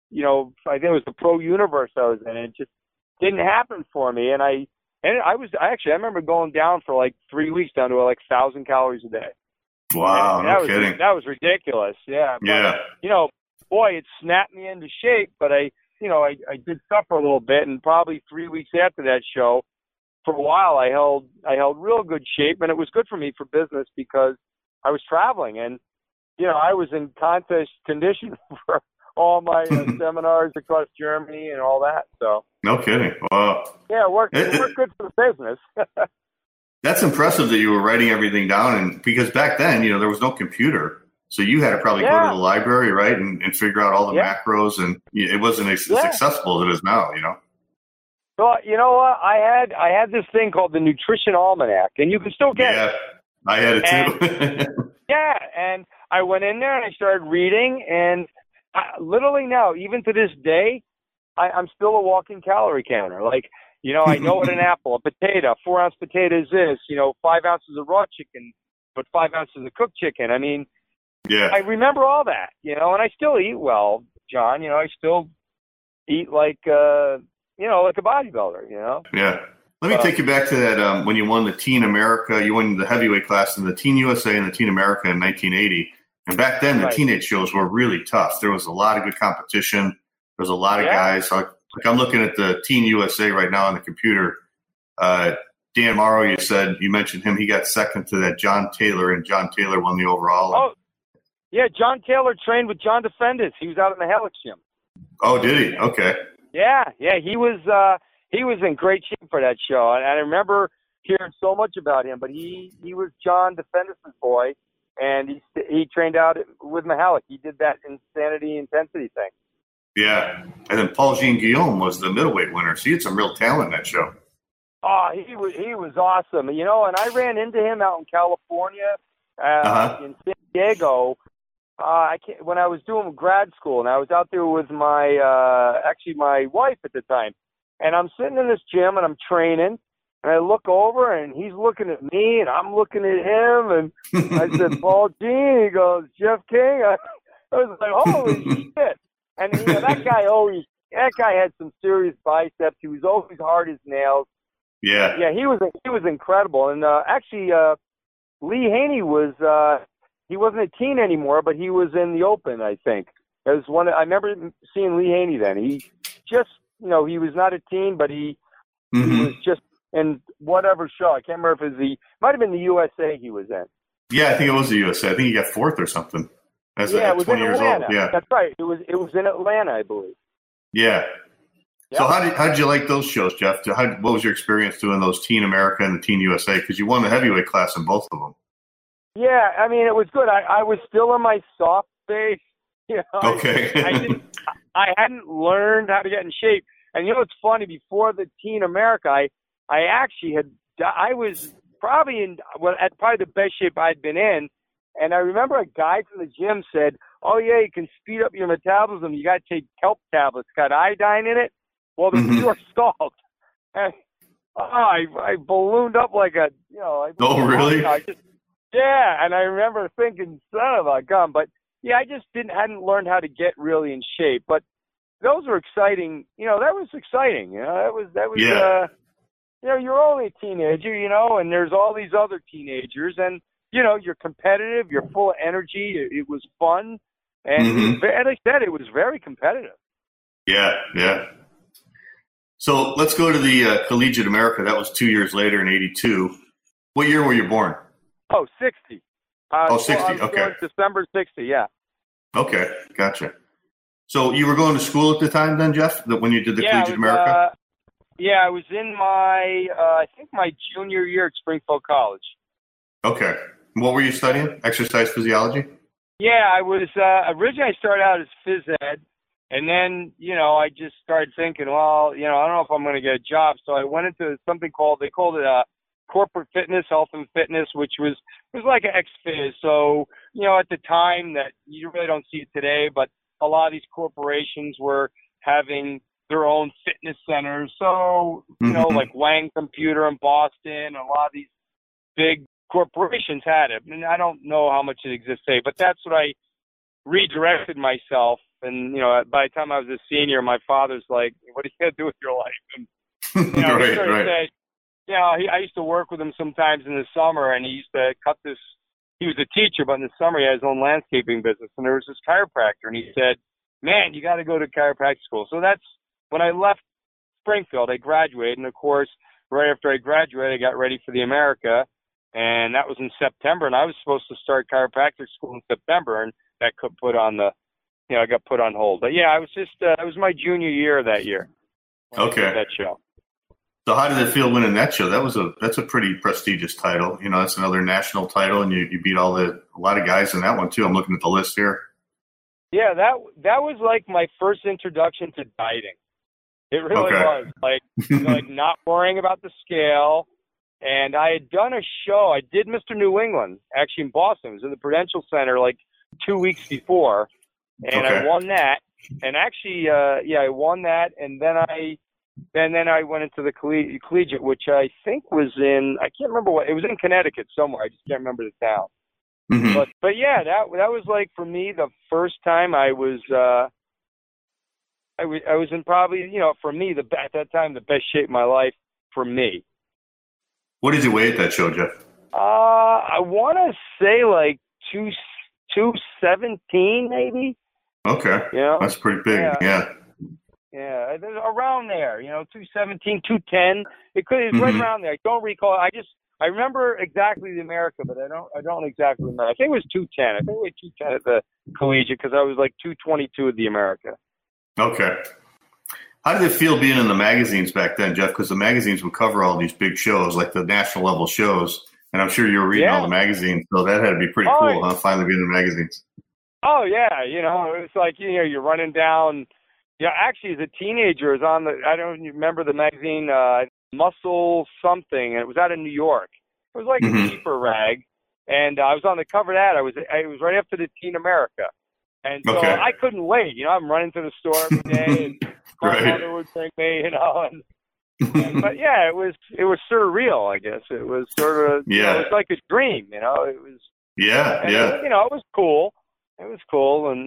Speaker 5: I think it was the pro universe I was in. It just didn't happen for me. And I remember going down for like 3 weeks down to like 1,000 calories a day.
Speaker 4: Wow, no kidding.
Speaker 5: That was ridiculous. Yeah. But, boy, it snapped me into shape, but I did suffer a little bit, and probably 3 weeks after that show, for a while I held real good shape, and it was good for me for business because I was traveling, and I was in contest condition for all my seminars across Germany and all that. So
Speaker 4: no kidding. Wow.
Speaker 5: Yeah, it worked good for the business.
Speaker 4: That's impressive that you were writing everything down, and because back then, there was no computer, so you had to probably go to the library, right, and figure out all the macros, and it wasn't as accessible as it is now.
Speaker 5: Well, you know what? I had this thing called the Nutrition Almanac, and you can still get it.
Speaker 4: I had it too.
Speaker 5: And I went in there and I started reading, and literally now, even to this day, I'm still a walking calorie counter. Like, I know what an apple, a potato, 4-ounce potato is this, 5 ounces of raw chicken, but 5 ounces of cooked chicken. I mean, I remember all that, and I still eat well, John. I still eat like, like a bodybuilder,
Speaker 4: Yeah. Let me take you back to that when you won the Teen America. You won the heavyweight class in the Teen USA and the Teen America in 1980. And back then, the teenage shows were really tough. There was a lot of good competition. There was a lot of guys. Like I'm looking at the Teen USA right now on the computer. Dan Morrow, you mentioned him. He got second to that John Taylor, and John Taylor won the overall.
Speaker 5: Oh, yeah, John Taylor trained with John DeFendis. He was out in the Helix gym.
Speaker 4: Oh, did he? Okay.
Speaker 5: Yeah, he was in great shape for that show. And I remember hearing so much about him, but he was John DeFendis' boy, and he trained out with Mihalik. He did that insanity intensity thing.
Speaker 4: Yeah, and then Paul Jean Guillaume was the middleweight winner. So he had some real talent in that show.
Speaker 5: Oh, he was awesome. And I ran into him out in California, in San Diego. When I was doing grad school, and I was out there with my wife at the time. And I'm sitting in this gym, and I'm training, and I look over, and he's looking at me, and I'm looking at him, and I said, Paul Jean. He goes, Jeff King. I was like, holy shit. And that guy had some serious biceps. He was always hard as nails.
Speaker 4: Yeah.
Speaker 5: Yeah, he was incredible. And Lee Haney he wasn't a teen anymore, but he was in the Open, I think. I remember seeing Lee Haney then. He just, he was not a teen, but he was just in whatever show. I can't remember if it might have been the USA he was in.
Speaker 4: Yeah, I think it was the USA. I think he got fourth or something.
Speaker 5: It was
Speaker 4: 20
Speaker 5: in
Speaker 4: years
Speaker 5: Atlanta.
Speaker 4: old. Yeah,
Speaker 5: that's right. It was in Atlanta, I believe.
Speaker 4: Yeah.
Speaker 5: Yep.
Speaker 4: So how did you like those shows, Jeff? What was your experience doing those Teen America and the Teen USA? Because you won the heavyweight class in both of them.
Speaker 5: Yeah, I mean, it was good. I was still in my soft phase.
Speaker 4: Okay.
Speaker 5: I hadn't learned how to get in shape. And it's funny, before the Teen America, I actually was probably at probably the best shape I'd been in. And I remember a guy from the gym said, oh, yeah, you can speed up your metabolism. You got to take kelp tablets. Got iodine in it. Well, they're pure salt. And, I ballooned up like a,
Speaker 4: Oh, really?
Speaker 5: Yeah, and I remember thinking, son of a gun. But, yeah, I just hadn't learned how to get really in shape. But those were exciting. That was exciting.
Speaker 4: Yeah.
Speaker 5: You're only a teenager, and there's all these other teenagers. And, you're competitive. You're full of energy. It was fun. And as I said, it was very competitive.
Speaker 4: Yeah, yeah. So let's go to the Collegiate America. That was 2 years later in 82. What year were you born?
Speaker 5: Oh, 60.
Speaker 4: 60, okay.
Speaker 5: December 60, yeah.
Speaker 4: Okay, gotcha. So you were going to school at the time then, Jeff, when you did the Collegiate America?
Speaker 5: I was in I think my junior year at Springfield College.
Speaker 4: Okay. What were you studying? Exercise physiology?
Speaker 5: Yeah, I was originally I started out as phys ed, and then, I just started thinking, well, I don't know if I'm going to get a job. So I went into something they called it corporate fitness, health and fitness, which was like an ex-phys. So, at the time that you really don't see it today, but a lot of these corporations were having their own fitness centers. So, like Wang Computer in Boston, a lot of these big corporations had it. And I don't know how much it exists today, but that's what I redirected myself. And, by the time I was a senior, my father's like, what are you going to do with your life? And,
Speaker 4: right.
Speaker 5: I used to work with him sometimes in the summer, and he used to he was a teacher, but in the summer he had his own landscaping business. And there was this chiropractor, and he said, man, you got to go to chiropractic school. So that's when I left Springfield, I graduated. And of course, right after I graduated, I got ready for the America. And that was in September, and I was supposed to start chiropractic school in September, and that got put on got put on hold. But yeah, it was my junior year that year.
Speaker 4: Okay.
Speaker 5: That show.
Speaker 4: So how did it feel winning that show? That's a pretty prestigious title. That's another national title, and you beat a lot of guys in that one too. I'm looking at the list here.
Speaker 5: Yeah, that was like my first introduction to dieting. It really was like not worrying about the scale. And I had done a show. I did Mr. New England, actually in Boston. It was in the Prudential Center like 2 weeks before. And I won that. And actually, I won that. And then I went into the collegiate, which I think was I can't remember it was in Connecticut somewhere. I just can't remember the town.
Speaker 4: Mm-hmm.
Speaker 5: But yeah, that was like for me the first time I was in probably, for me, at that time, the best shape of my life for me.
Speaker 4: What did you weigh at that show, Jeff?
Speaker 5: I want to say like 217 maybe.
Speaker 4: Okay. That's pretty big. Yeah.
Speaker 5: Yeah, around there, 217, 210. It was right around there. I don't recall. I remember exactly the America, but I don't exactly remember. I think it was 210. I think it was 210 at the collegiate because I was like 222 at the America.
Speaker 4: Okay. How did it feel being in the magazines back then, Jeff? Because the magazines would cover all these big shows, like the national level shows, and I'm sure you were reading all the magazines, so that had to be pretty cool, huh? Finally being in the magazines.
Speaker 5: Oh yeah, it was like you're running down. Yeah, actually, as a teenager, I don't remember the magazine Muscle something, and it was out of New York. It was like a cheaper rag, and I was on the cover of that. It was right after the Teen America, and so I couldn't wait. I'm running to the store every day, and my mother would bring me, but yeah, it was surreal. I guess it was sort of it was like a dream. It was it was cool. It was cool, and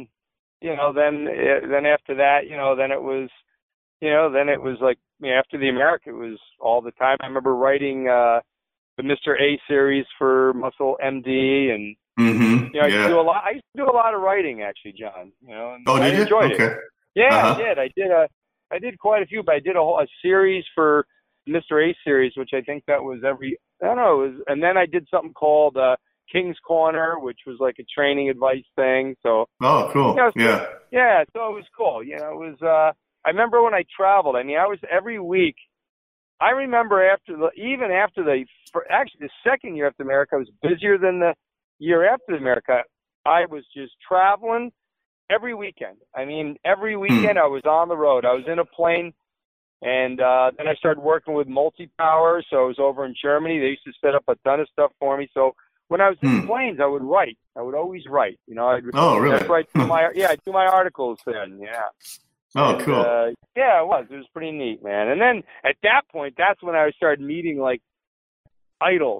Speaker 5: then after that, then it was, then it was like after the America, it was all the time. I remember writing the Mr. A series for Muscle MD, and I used to do a lot. I used to do a lot of writing, actually, John. And I enjoyed it. Yeah, I did. I did quite a few, but I did a series for Mr. A series, which I think that was and then I did something called King's Corner, which was like a training advice thing. So
Speaker 4: cool.
Speaker 5: So it was cool. It was. I remember when I traveled. I mean, I was every week. I remember the second year after America, I was busier than the year after America. I was just traveling every weekend. I mean, every weekend I was on the road. I was in a plane, and then I started working with Multipower. So I was over in Germany. They used to set up a ton of stuff for me. So when I was in planes, I would write. I would always write. I'd write I'd do my articles then. Yeah.
Speaker 4: Oh, cool.
Speaker 5: It was. It was pretty neat, man. And then at that point, that's when I started meeting like idols.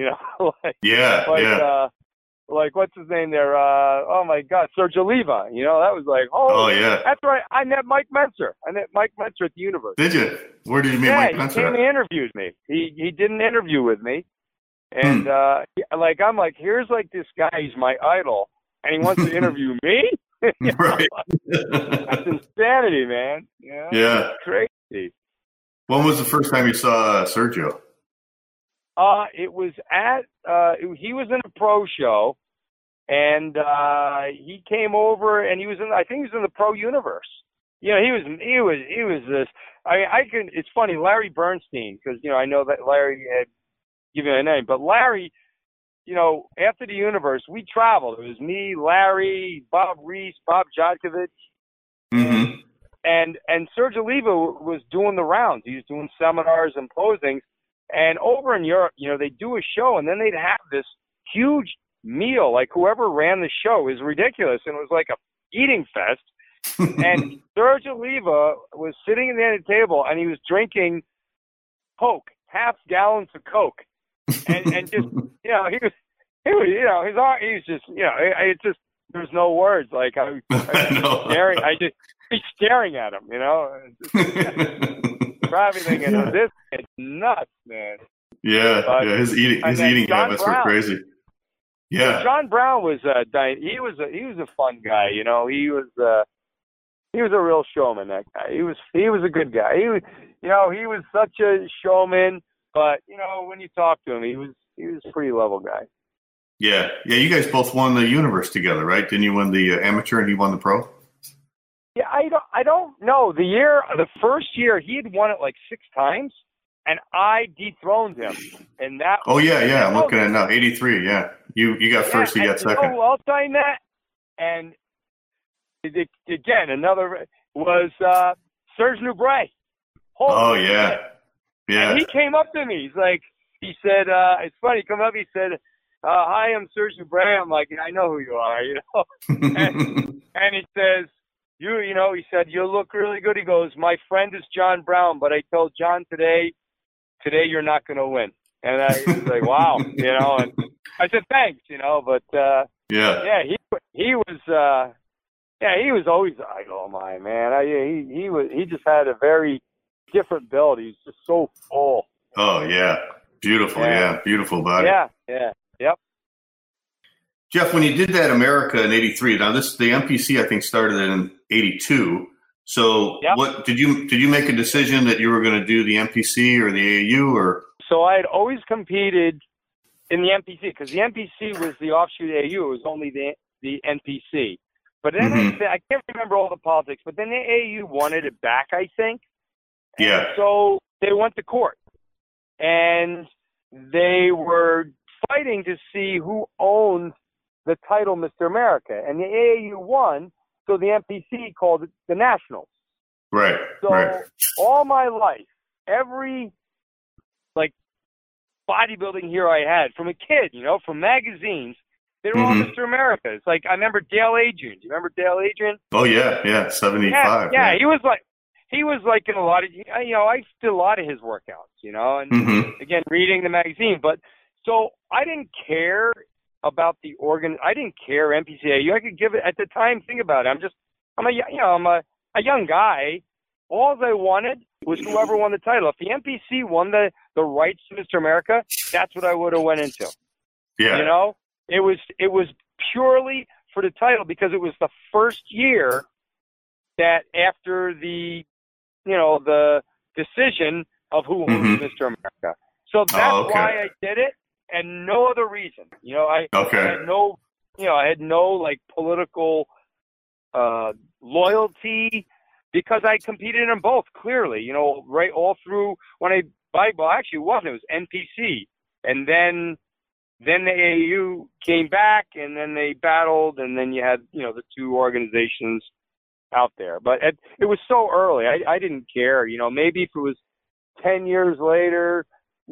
Speaker 5: Like what's his name there? Oh my God, Serge Oliva. That was like, that's right. I met Mike Mentzer. I met Mike Mentzer at the University.
Speaker 4: Did you? Where did you meet Mike Mentzer?
Speaker 5: He came and interviewed me. He did an interview with me. And I'm like, here's like this guy, he's my idol, and he wants to interview me?
Speaker 4: Right.
Speaker 5: That's insanity, man.
Speaker 4: Yeah.
Speaker 5: It's crazy.
Speaker 4: When was the first time you saw Sergio?
Speaker 5: It was he was in a pro show, and he came over, and he was in the Pro Universe. He was this. It's funny, Larry Bernstein, because I know that Larry had given a name, but Larry, after the Universe, we traveled. It was me, Larry, Bob Reese, Bob Jodkovich, and Serge Oliva was doing the rounds. He was doing seminars and posings, and over in Europe, they do a show, and then they'd have this huge meal. Like whoever ran the show was ridiculous, and it was like a eating fest. And Serge Oliva was sitting at the end of the table, and he was drinking Coke, half gallons of Coke. And just, he was just, it's just, there's no words. Like I was staring at him, for everything. And this is nuts, man.
Speaker 4: His eating habits were crazy. Yeah.
Speaker 5: John Brown was, he was a fun guy, he was a real showman, that guy. He was a good guy. He was such a showman. But when you talk to him, he was a pretty level guy. Yeah.
Speaker 4: You guys both won the Universe together, right? Didn't you win the amateur and he won the pro?
Speaker 5: Yeah, I don't know. The first year he had won it like 6 times, and I dethroned him. And that.
Speaker 4: Oh yeah. I'm looking at it now. 83. Yeah, you got first. He got second.
Speaker 5: I'll sign that. And again, another was Serge Nubret.
Speaker 4: Yeah. Yeah.
Speaker 5: And he came up to me. He said, it's funny, he came up, he said, hi, I'm Serge Nubret. I'm like, I know who you are, and he says, he said, you look really good. He goes, my friend is John Brown, but I told John today you're not going to win. And I was like, wow, and I said, thanks, but, he was always an idol of mine, man. He just had a very different build. He's just so full.
Speaker 4: Oh yeah, beautiful. Yeah, beautiful body.
Speaker 5: Yeah. Yep.
Speaker 4: Jeff, when you did that America in '83, now the MPC I think started in '82. So
Speaker 5: Yep.
Speaker 4: what did you make a decision that you were going to do the NPC or the AAU or?
Speaker 5: So I had always competed in the NPC because the NPC was the offshoot AAU. It was only the NPC. But then I can't remember all the politics. But then the AAU wanted it back, I think.
Speaker 4: Yeah.
Speaker 5: And so they went to court, and they were fighting to see who owned the title Mr. America. And the AAU won, so the NPC called it the Nationals.
Speaker 4: Right.
Speaker 5: So
Speaker 4: right.
Speaker 5: all my life, every bodybuilding hero I had from a kid, from magazines, they were all Mr. America. It's like I remember Dale Adrian. Do you remember Dale Adrian?
Speaker 4: Oh yeah, 75.
Speaker 5: Yeah, he was like in a lot of, I did a lot of his workouts, and again, reading the magazine. But so I didn't care about the I didn't care NPCAU. I could give it at the time. Think about it. I'm a young guy. All I wanted was whoever won the title. If the NPC won the rights to Mr. America, that's what I would have went into.
Speaker 4: Yeah.
Speaker 5: It was purely for the title because it was the first year that after the decision of who owns Mr. America. So that's why I did it, and no other reason. I had no political loyalty because I competed in them both clearly. Right all through when it was NPC, and then the AAU came back, and then they battled, and then you had the two organizations out there. But it was so early, I didn't care. Maybe if it was 10 years later,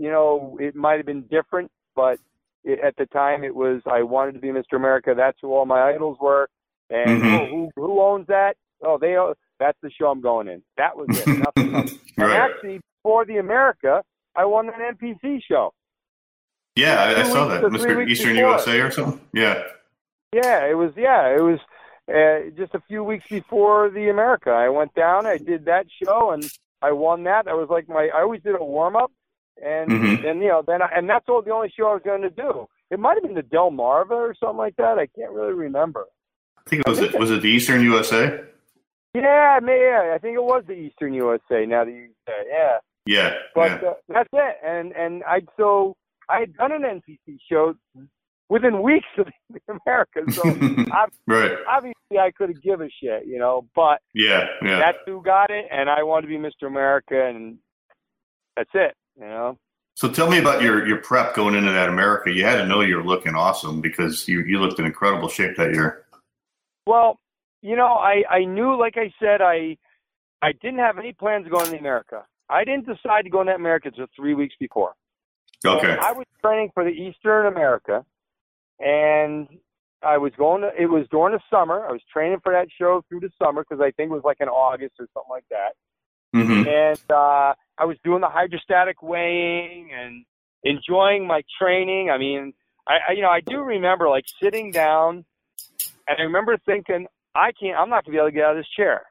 Speaker 5: it might have been different. But at the time, it was I wanted to be Mr. America. That's who all my idols were. And who owns that? Oh, that's the show I'm going in. That was it. Nothing else.
Speaker 4: Right.
Speaker 5: And actually, for the America, I won an NPC show.
Speaker 4: Yeah, I saw that. Mr. Eastern
Speaker 5: before.
Speaker 4: USA or something? Yeah.
Speaker 5: Yeah, it was just a few weeks before the America. I went down, I did that show, and I won that. That was like I always did a warm-up, and and that's the only show I was going to do. It might have been the Del Marva or something like that. I can't really remember.
Speaker 4: I think it was it the Eastern USA?
Speaker 5: Yeah, I think it was the Eastern USA. Now that you say, yeah.
Speaker 4: Yeah.
Speaker 5: But that's it, and I had done an NPC show within weeks of the America, so obviously I could have given a shit, but that's who got it, and I wanted to be Mr. America, and that's it,
Speaker 4: So tell me about your prep going into that America. You had to know you were looking awesome because you looked in incredible shape that year.
Speaker 5: Well, I knew, like I said, I didn't have any plans to go into America. I didn't decide to go into America until 3 weeks before.
Speaker 4: Okay.
Speaker 5: So I was training for the Eastern America, and it was during the summer. I was training for that show through the summer because I think it was like in August or something like that. And I was doing the hydrostatic weighing and enjoying my training. I mean, I do remember like sitting down, and I remember thinking, I'm not gonna be able to get out of this chair.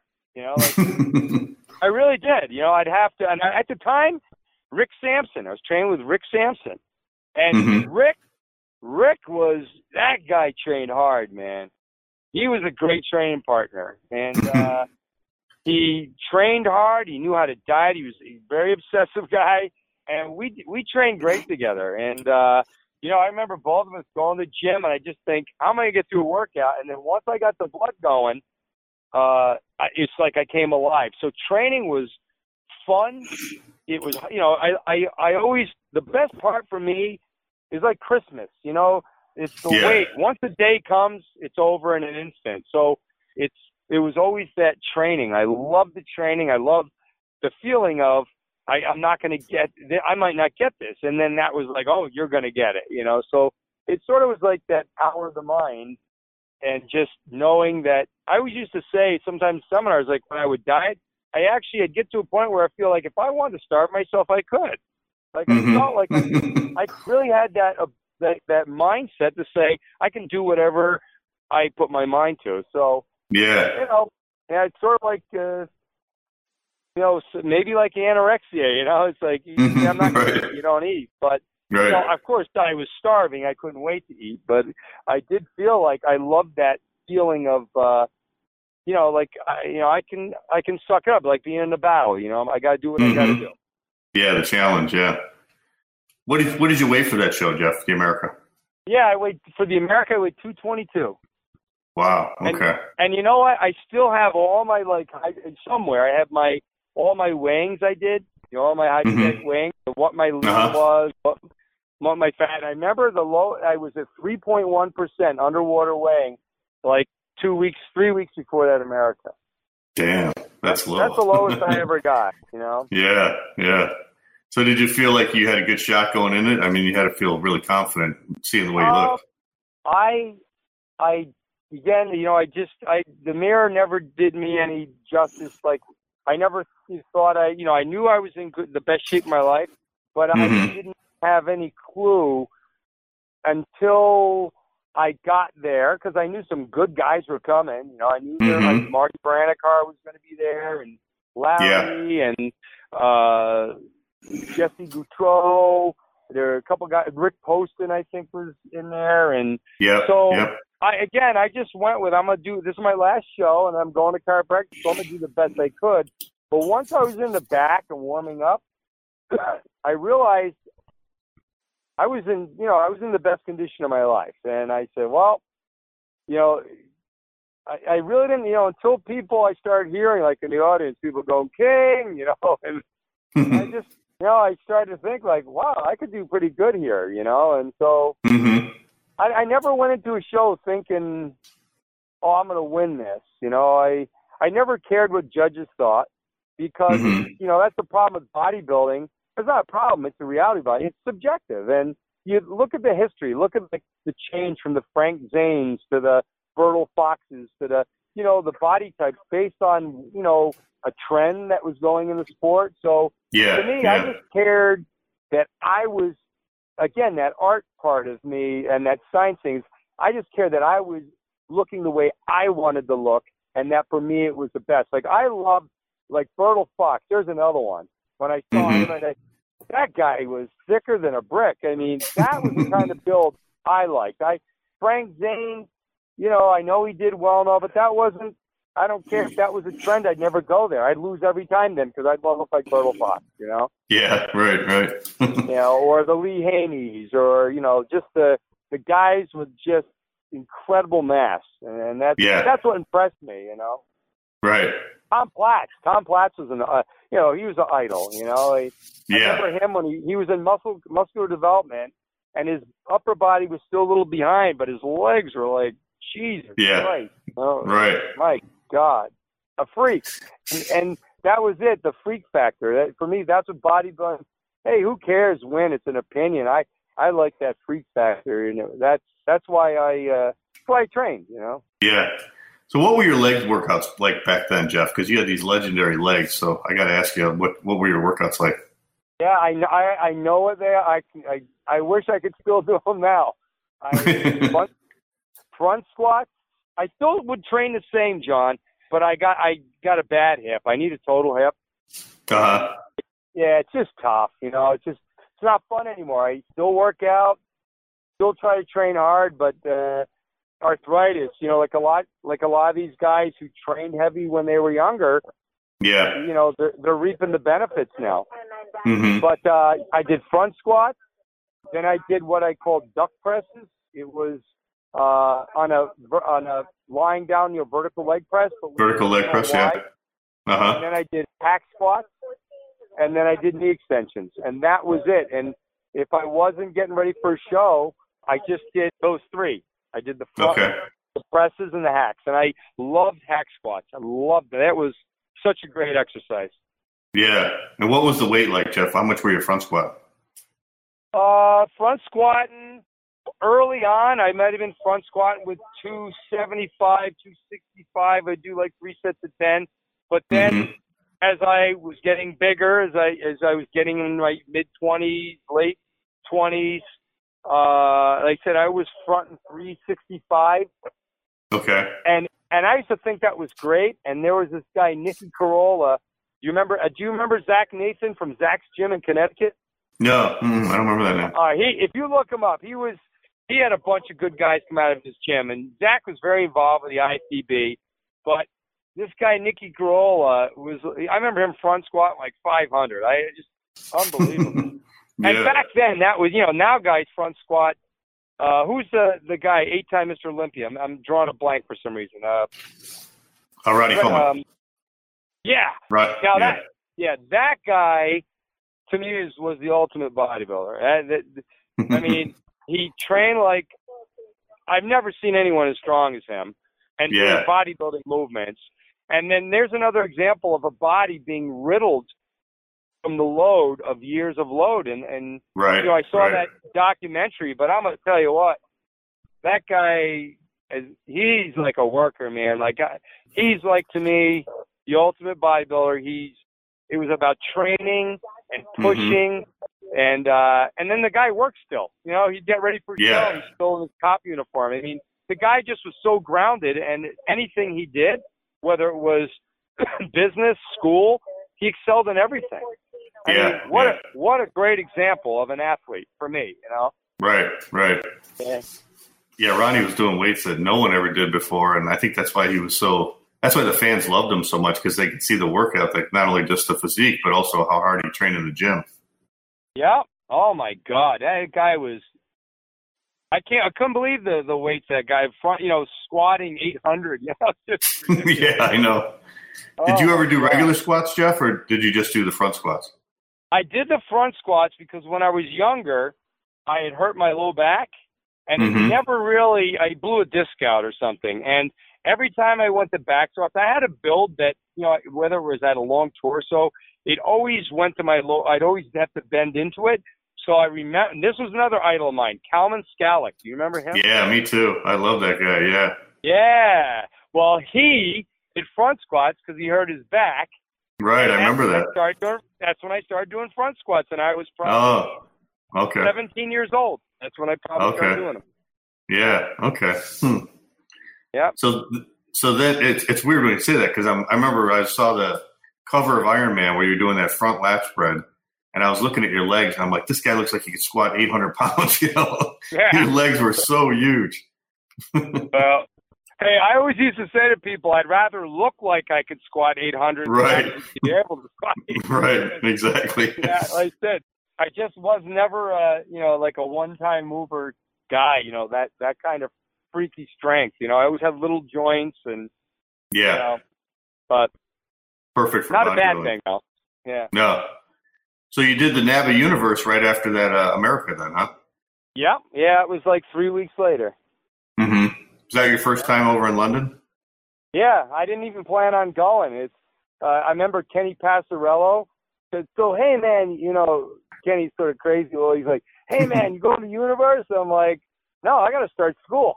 Speaker 5: I really did. I'd have to. And at the time, Rick Sampson. I was training with Rick Sampson, and Rick was that guy. Trained hard, man. He was a great training partner, and he trained hard. He knew how to diet. He was a very obsessive guy, and we trained great together. And I remember both of us going to the gym, and I just think, how am I gonna get through a workout? And then once I got the blood going, it's like I came alive. So training was fun. It was, I always, the best part for me is like Christmas, it's the wait. Once the day comes, it's over in an instant. So it was always that training. I love the training. I love the feeling of, I'm not going to I might not get this. And then that was like, oh, you're going to get it, So it sort of was like that power of the mind. And just knowing that, I always used to say sometimes seminars, like when I would diet, I'd get to a point where I feel like if I wanted to starve myself, I could. Like I felt like I really had that mindset to say I can do whatever I put my mind to. So it's sort of like maybe like anorexia. It's like I'm not going to eat, you don't eat, but. Right. Of course, I was starving. I couldn't wait to eat, but I did feel like I loved that feeling of like I can suck it up, like being in the battle. I got to do what I got to do.
Speaker 4: Yeah, the challenge. Yeah. What did you weigh for that show, Jeff? The America?
Speaker 5: Yeah, I weighed for the America. I weighed 222.
Speaker 4: Wow. Okay.
Speaker 5: And you know what? I still have all my somewhere. I have all my weighings I did. All my high tech weighings. What my lean was. What my fat. I remember the low. I was at 3.1% underwater weighing, like 3 weeks before that America.
Speaker 4: Damn, that's low.
Speaker 5: That's the lowest I ever got.
Speaker 4: Yeah, yeah. So did you feel like you had a good shot going in it? I mean, you had to feel really confident seeing the way you looked.
Speaker 5: Again, the mirror never did me any justice. Like, I never thought I knew I was in the best shape of my life, but I didn't have any clue until I got there, because I knew some good guys were coming. I knew like Marty Branicar was going to be there, and Larry, and Jesse Goutreau. There were a couple guys. Rick Poston, I think, was in there, and I just went with, I'm gonna do this is my last show, and I'm going to chiropractic, so I'm gonna do the best I could. But once I was in the back and warming up, I realized I was in the best condition of my life, and I said, well, I really didn't, until I started hearing, like in the audience, people going, King, and I just, I started to think like, wow, I could do pretty good here, and so I never went into a show thinking, oh, I'm going to win this. I never cared what judges thought, because, that's the problem with bodybuilding. It's not a problem. It's a reality body. It's subjective. And you look at the history, look at the change from the Frank Zanes to the Bertil Foxes to the, the body types based on, a trend that was going in the sport. So to me, I just cared that I was, again, that art part of me and that science things. I just cared that I was looking the way I wanted to look, and that for me it was the best. Like, I love, like, Bertil Fox. There's another one. When I saw him, that guy was thicker than a brick. I mean, that was the kind of build I liked. Frank Zane, I know he did well and all, but that wasn't. I don't care if that was a trend. I'd never go there. I'd lose every time then, because I'd look like Bertil Fox,
Speaker 4: Yeah, right.
Speaker 5: Or the Lee Haneys, or just the guys with just incredible mass, and that's what impressed me,
Speaker 4: Right.
Speaker 5: Tom Platz was he was an idol, I remember him when he was in muscular development, and his upper body was still a little behind, but his legs were like, Jesus Christ. Oh,
Speaker 4: right.
Speaker 5: My God. A freak. And that was it, the freak factor. For me, that's what bodybuilding, hey, who cares when? It's an opinion. I like that freak factor, that's why I trained,
Speaker 4: Yeah. So what were your leg workouts like back then, Jeff? Because you had these legendary legs. So I got to ask you, what were your workouts like?
Speaker 5: Yeah, I know what they are. I wish I could still do them now. Front squats. I still would train the same, John, but I got a bad hip. I need a total hip. Yeah, it's just tough. It's not fun anymore. I still work out, still try to train hard, but arthritis, like a lot of these guys who trained heavy when they were younger, they're reaping the benefits now. But I did front squats, then I did what I called duck presses. It was on a lying down, vertical leg press.
Speaker 4: Vertical leg press, yeah.
Speaker 5: And then I did hack squats, and then I did knee extensions, and that was it. And if I wasn't getting ready for a show, I just did those three. I did the front, the presses, and the hacks, and I loved hack squats. I loved it. That was such a great exercise. Yeah.
Speaker 4: And what was the weight like, Jeff? How much were your front squat?
Speaker 5: Front squatting, early on, I might have been front squatting with 275, 265. I'd do like 3 sets of 10. But then as I was getting bigger, as I was getting in my mid-20s, late 20s, like I said, I was fronting 365.
Speaker 4: Okay.
Speaker 5: And I used to think that was great. And there was this guy, Nicky Carolla. Do you remember Zach Nathan from Zach's Gym in Connecticut?
Speaker 4: No, I don't remember that name.
Speaker 5: If you look him up, he had a bunch of good guys come out of his gym, and Zach was very involved with the IFBB. But this guy Nicky Garola I remember him front squat like 500. Unbelievable.
Speaker 4: Yeah.
Speaker 5: And back then, that was, now guys front squat. Who's the guy, 8-time Mr. Olympia? I'm drawing a blank for some reason.
Speaker 4: Ronnie Coleman.
Speaker 5: Yeah.
Speaker 4: Right.
Speaker 5: Now that guy to me was the ultimate bodybuilder. I mean, he trained like I've never seen anyone as strong as him, and doing bodybuilding movements. And then there's another example of a body being riddled from the load of years of load. And
Speaker 4: right,
Speaker 5: I saw that documentary, but I'm going to tell you what, that guy, he's like a worker, man. Like, he's like, to me, the ultimate bodybuilder. It was about training and pushing, and then the guy works still. He'd get ready for a show. He's still in his cop uniform. I mean, the guy just was so grounded, and anything he did, whether it was business, school, he excelled in everything. I mean, what a great example of an athlete for me,
Speaker 4: Right.
Speaker 5: Yeah,
Speaker 4: Ronnie was doing weights that no one ever did before, and I think that's why that's why the fans loved him so much, because they could see the work ethic, not only just the physique, but also how hard he trained in the gym.
Speaker 5: Yeah. Oh my God, that guy was. I couldn't believe the weights that guy squatting 800.
Speaker 4: Yeah, I know. Did you ever do regular squats, Jeff, or did you just do the front squats?
Speaker 5: I did the front squats because when I was younger, I had hurt my low back, and I blew a disc out or something. And every time I went to back squats, I had a build that, whether it was at a long torso, it always went to my low. I'd always have to bend into it. So I remember, and this was another idol of mine, Kalman Skalik. Do you remember him?
Speaker 4: Yeah, me too. I love that guy. Yeah.
Speaker 5: Yeah. Well, he did front squats because he hurt his back.
Speaker 4: Right, I remember that.
Speaker 5: That's when I started doing front squats, and I was probably 17 years old. That's when I probably started doing them.
Speaker 4: Yeah. Okay.
Speaker 5: Yeah.
Speaker 4: So then it's weird when you say that, because I remember I saw the cover of Iron Man where you're doing that front lat spread, and I was looking at your legs, and I'm like, this guy looks like he could squat 800 pounds. Your legs were so huge.
Speaker 5: Well. Hey, I always used to say to people, I'd rather look like I could squat 800 than actually be able to squat 800.
Speaker 4: Right, exactly.
Speaker 5: Yeah, like I said, I just was never, like a one-time mover guy, that kind of freaky strength. I always had little joints and, but
Speaker 4: perfect for
Speaker 5: not a bad
Speaker 4: bodybuilding.
Speaker 5: thing, though. Yeah.
Speaker 4: No. So you did the NABBA Universe right after that America then, huh?
Speaker 5: Yeah, it was like 3 weeks later.
Speaker 4: Mm-hmm. Was that your first time over in London?
Speaker 5: Yeah, I didn't even plan on going. I remember Kenny Passarello said, so, hey, man, Kenny's sort of crazy. Well, he's like, hey, man, you going to the Universe? I'm like, no, I got to start school.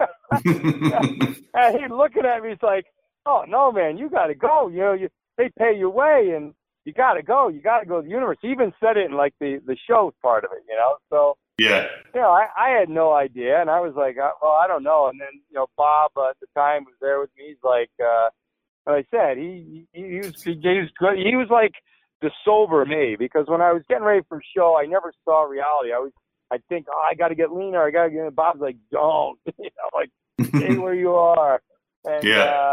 Speaker 5: And he's looking at me. He's like, oh, no, man, you got to go. They pay your way, and you got to go. You got to go to the Universe. He even said it in, like, the show part of it, So,
Speaker 4: yeah.
Speaker 5: I had no idea, and I was like, well, I don't know. And then, Bob at the time was there with me. He's like, like I said, he was good. He was like the sober me, because when I was getting ready for a show, I never saw reality. I'd think, I got to get leaner. I got to get. Bob's like, don't, like, stay where you are. And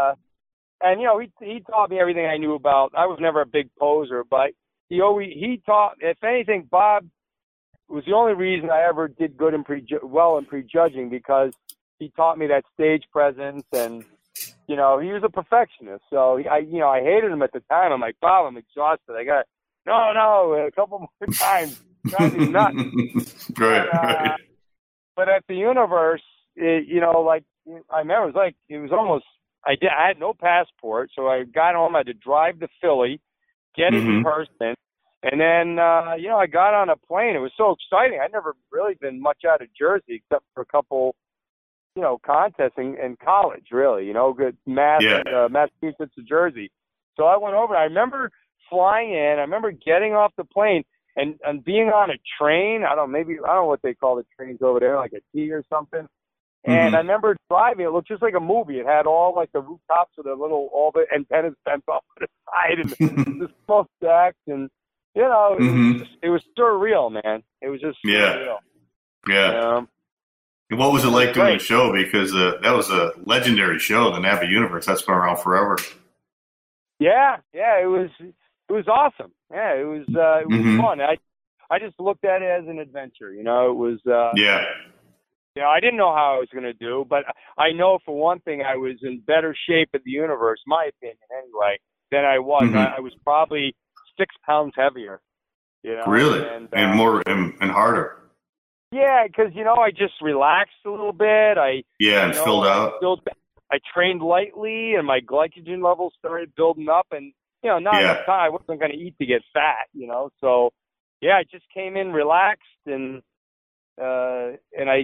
Speaker 5: he taught me everything I knew about. I was never a big poser, but he taught. If anything, Bob was the only reason I ever did good in prejudging, because he taught me that stage presence, and he was a perfectionist. So I hated him at the time. I'm like, Bob, I'm exhausted. I got a couple more times. Drive me nuts.
Speaker 4: Right.
Speaker 5: But at the Universe, like I remember, it was almost. I had no passport, so I got home. I had to drive to Philly, get it in person. And then, I got on a plane. It was so exciting. I'd never really been much out of Jersey except for a couple, contests in college, really, good Massachusetts to Jersey. So I went over. I remember flying in. I remember getting off the plane and being on a train. I don't know what they call the trains over there, like a T or something. And I remember driving. It looked just like a movie. It had all like the rooftops with all the antennas bent off to the side and the smokestacks and. It was surreal, man. It was just surreal.
Speaker 4: Yeah. And what was it like doing the show? Because that was a legendary show, the NABBA Universe. That's been around forever.
Speaker 5: Yeah, it was awesome. Yeah, it was fun. I just looked at it as an adventure. It was I didn't know how I was going to do, but I know for one thing I was in better shape at the universe, my opinion anyway, than I was. I was probably 6 pounds heavier.
Speaker 4: Really, and more and harder.
Speaker 5: Yeah, because I just relaxed a little bit.
Speaker 4: And filled out.
Speaker 5: I trained lightly, and my glycogen levels started building up, and not enough time. I wasn't going to eat to get fat, So, I just came in relaxed, and I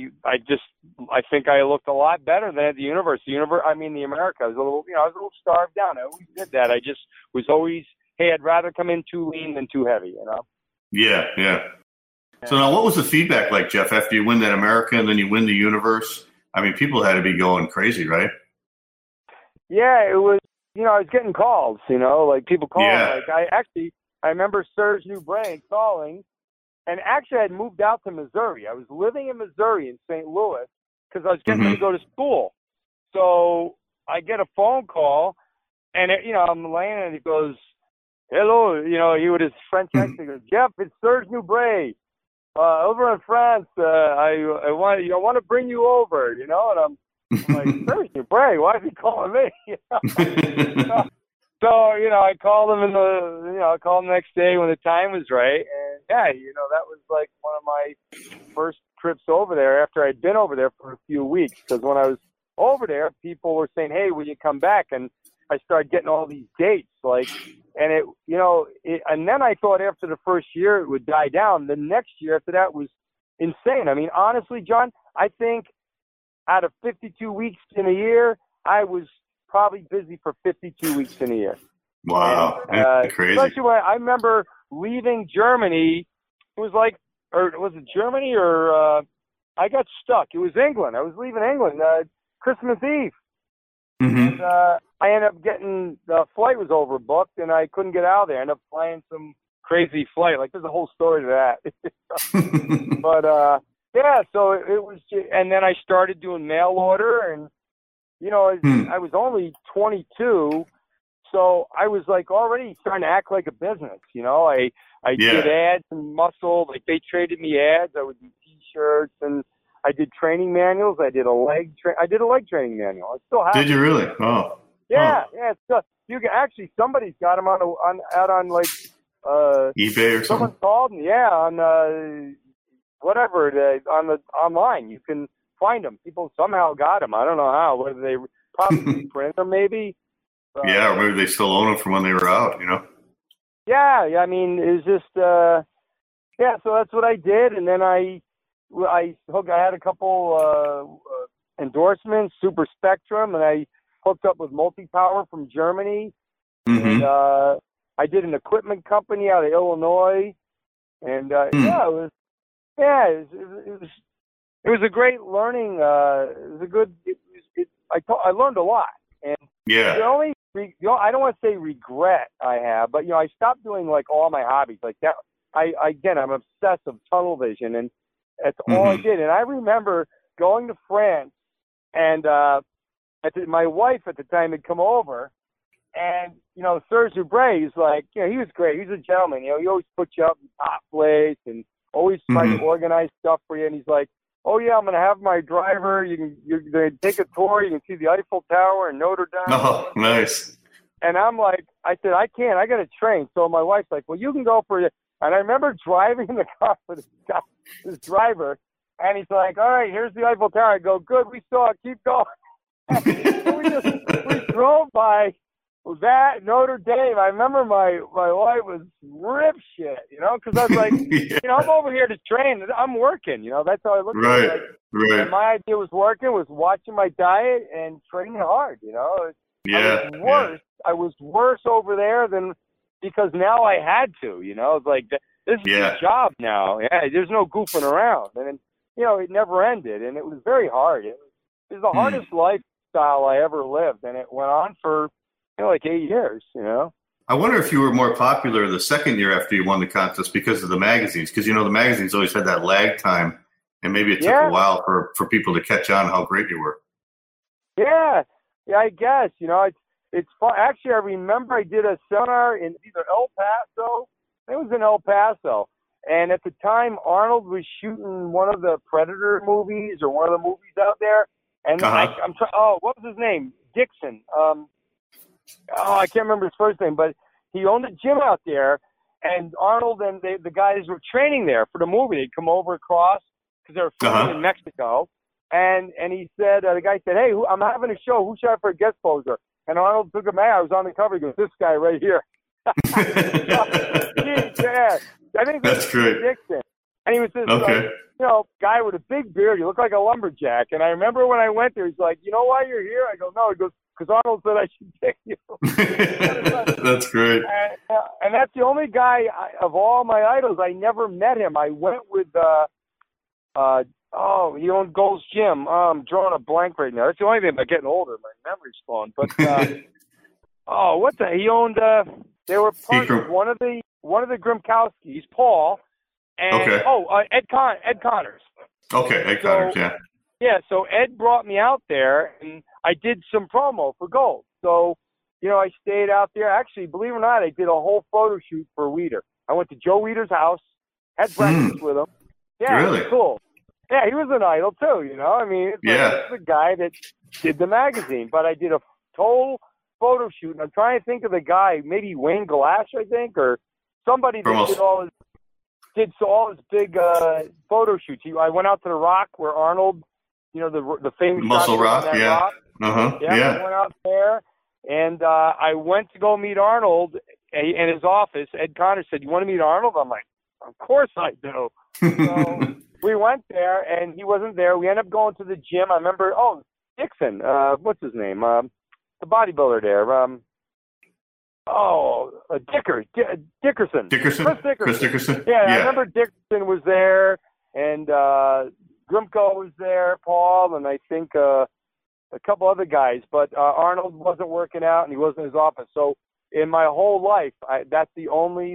Speaker 5: think I looked a lot better than at the universe. The America. I was a little starved down. I always did that. I just was always, hey, I'd rather come in too lean than too heavy.
Speaker 4: Yeah. So now, what was the feedback like, Jeff, after you win that America and then you win the universe? I mean, people had to be going crazy, right?
Speaker 5: Yeah, it was, I was getting calls, like people calling.
Speaker 4: Yeah.
Speaker 5: Like I remember Serge Nubret calling, and actually I had moved out to Missouri. I was living in Missouri in St. Louis because I was getting ready to go to school. So I get a phone call, and, I'm laying and he goes, hello, he with his French accent, he goes, Jeff, it's Serge Nubret. Over in France, I want to bring you over, and I'm like, Serge Nubret, why is he calling me? So, I called him I called him the next day when the time was right, and that was like one of my first trips over there after I'd been over there for a few weeks, because when I was over there, people were saying, hey, will you come back? And I started getting all these dates, and and then I thought after the first year it would die down. The next year after that was insane. I mean, honestly, John, I think out of 52 weeks in a year, I was probably busy for 52 weeks in a year.
Speaker 4: Wow, that's crazy.
Speaker 5: Especially when I remember leaving Germany. It was was it Germany or I got stuck. It was England. I was leaving England Christmas Eve. And, I ended up the flight was overbooked, and I couldn't get out of there. I ended up flying some crazy flight. Like, there's a whole story to that. But, so it was, and then I started doing mail order, and, I was only 22, so I was, already starting to act like a business, I did ads and muscle. Like, they traded me ads. I would do T-shirts, and I did training manuals. I did a leg training manual. I still have.
Speaker 4: Did you really? Oh.
Speaker 5: Yeah. It's you can actually, somebody's got them out on
Speaker 4: eBay or something.
Speaker 5: Someone called me, on whatever on the online. You can find them. People somehow got them. I don't know how. Whether they probably print them, maybe.
Speaker 4: Or maybe they still own them from when they were out.
Speaker 5: Yeah. I mean, it's just So that's what I did, and then I had a couple endorsements, Super Spectrum, and I hooked up with Multipower from Germany. And I did an equipment company out of Illinois, and it was a great learning. I learned a lot, and the only I don't want to say regret I have, but I stopped doing all my hobbies like that. I'm obsessed with tunnel vision, and that's all I did. And I remember going to France, and my wife at the time had come over, and, Serge Nubret, he's he was great. He's a gentleman. He always puts you up in top place and always tries to organize stuff for you. And he's like, oh, yeah, I'm going to have my driver. You're going to take a tour. You can see the Eiffel Tower and Notre Dame.
Speaker 4: Oh, nice.
Speaker 5: And I'm like, I said, I can't. I got to train. So my wife's like, well, you can go for it. And I remember driving in the car with this driver, and he's like, all right, here's the Eiffel Tower. I go, good, we saw it. Keep going. So we drove by that Notre Dame. I remember my wife was rip shit, because I was like, I'm over here to train. I'm working, that's how I look at it.
Speaker 4: Right.
Speaker 5: And my idea was watching my diet and training hard, I was worse over there because now I had to, it's like, this is a job now. Yeah, there's no goofing around. And, it never ended. And it was very hard. It was the hardest lifestyle I ever lived. And it went on for, 8 years,
Speaker 4: I wonder if you were more popular the second year after you won the contest because of the magazines. Because, the magazines always had that lag time. And maybe it took a while for people to catch on how great you were.
Speaker 5: Yeah, I guess, it's fun. Actually, I remember I did a seminar in either El Paso. It was in El Paso. And at the time, Arnold was shooting one of the Predator movies or one of the movies out there. And I'm trying. Oh, what was his name? Dixon. I can't remember his first name, but he owned a gym out there. And Arnold and the guys were training there for the movie. They'd come over across because they were filming in Mexico. And he said, the guy said, "Hey, I'm having a show. Who should I have for a guest poser?" And Arnold took him out. I was on the cover. He goes, "This guy right here." Yeah. I think
Speaker 4: that's great.
Speaker 5: Dixon. And he was this guy with a big beard. He looked like a lumberjack. And I remember when I went there, he's like, "You know why you're here?" I go, "No." He goes, "Because Arnold said I should take you."
Speaker 4: That's great.
Speaker 5: And that's the only guy of all my idols. I never met him. I went with he owned Gold's Gym. I'm drawing a blank right now. That's the only thing about getting older. My memory's gone. But he owned. They were part of one of the Grimkowskis, Paul, and Ed Connors.
Speaker 4: Okay, Ed Connors, yeah.
Speaker 5: Yeah, so Ed brought me out there, and I did some promo for Gold. So, I stayed out there. Actually, believe it or not, I did a whole photo shoot for Weider. I went to Joe Weider's house, had breakfast with him. Yeah,
Speaker 4: really?
Speaker 5: It was cool. Yeah, he was an idol too, I mean, it's the guy that did the magazine. But I did a total photo shoot, and I'm trying to think of the guy, maybe Wayne Glass, I think, or somebody that did all his big photo shoots. I went out to the Rock where Arnold, the famous
Speaker 4: Muscle Rock,
Speaker 5: Rock.
Speaker 4: Yeah.
Speaker 5: I went out there, and I went to go meet Arnold in his office. Ed Connors said, "You want to meet Arnold?" I'm like, "Of course I do." So we went there, and he wasn't there. We ended up going to the gym. I remember, Dixon, what's his name? The bodybuilder there. Dickerson.
Speaker 4: Chris Dickerson.
Speaker 5: Yeah, I remember Dickerson was there, and Grimko was there, Paul, and I think a couple other guys. But Arnold wasn't working out, and he wasn't in his office. So in my whole life, that's the only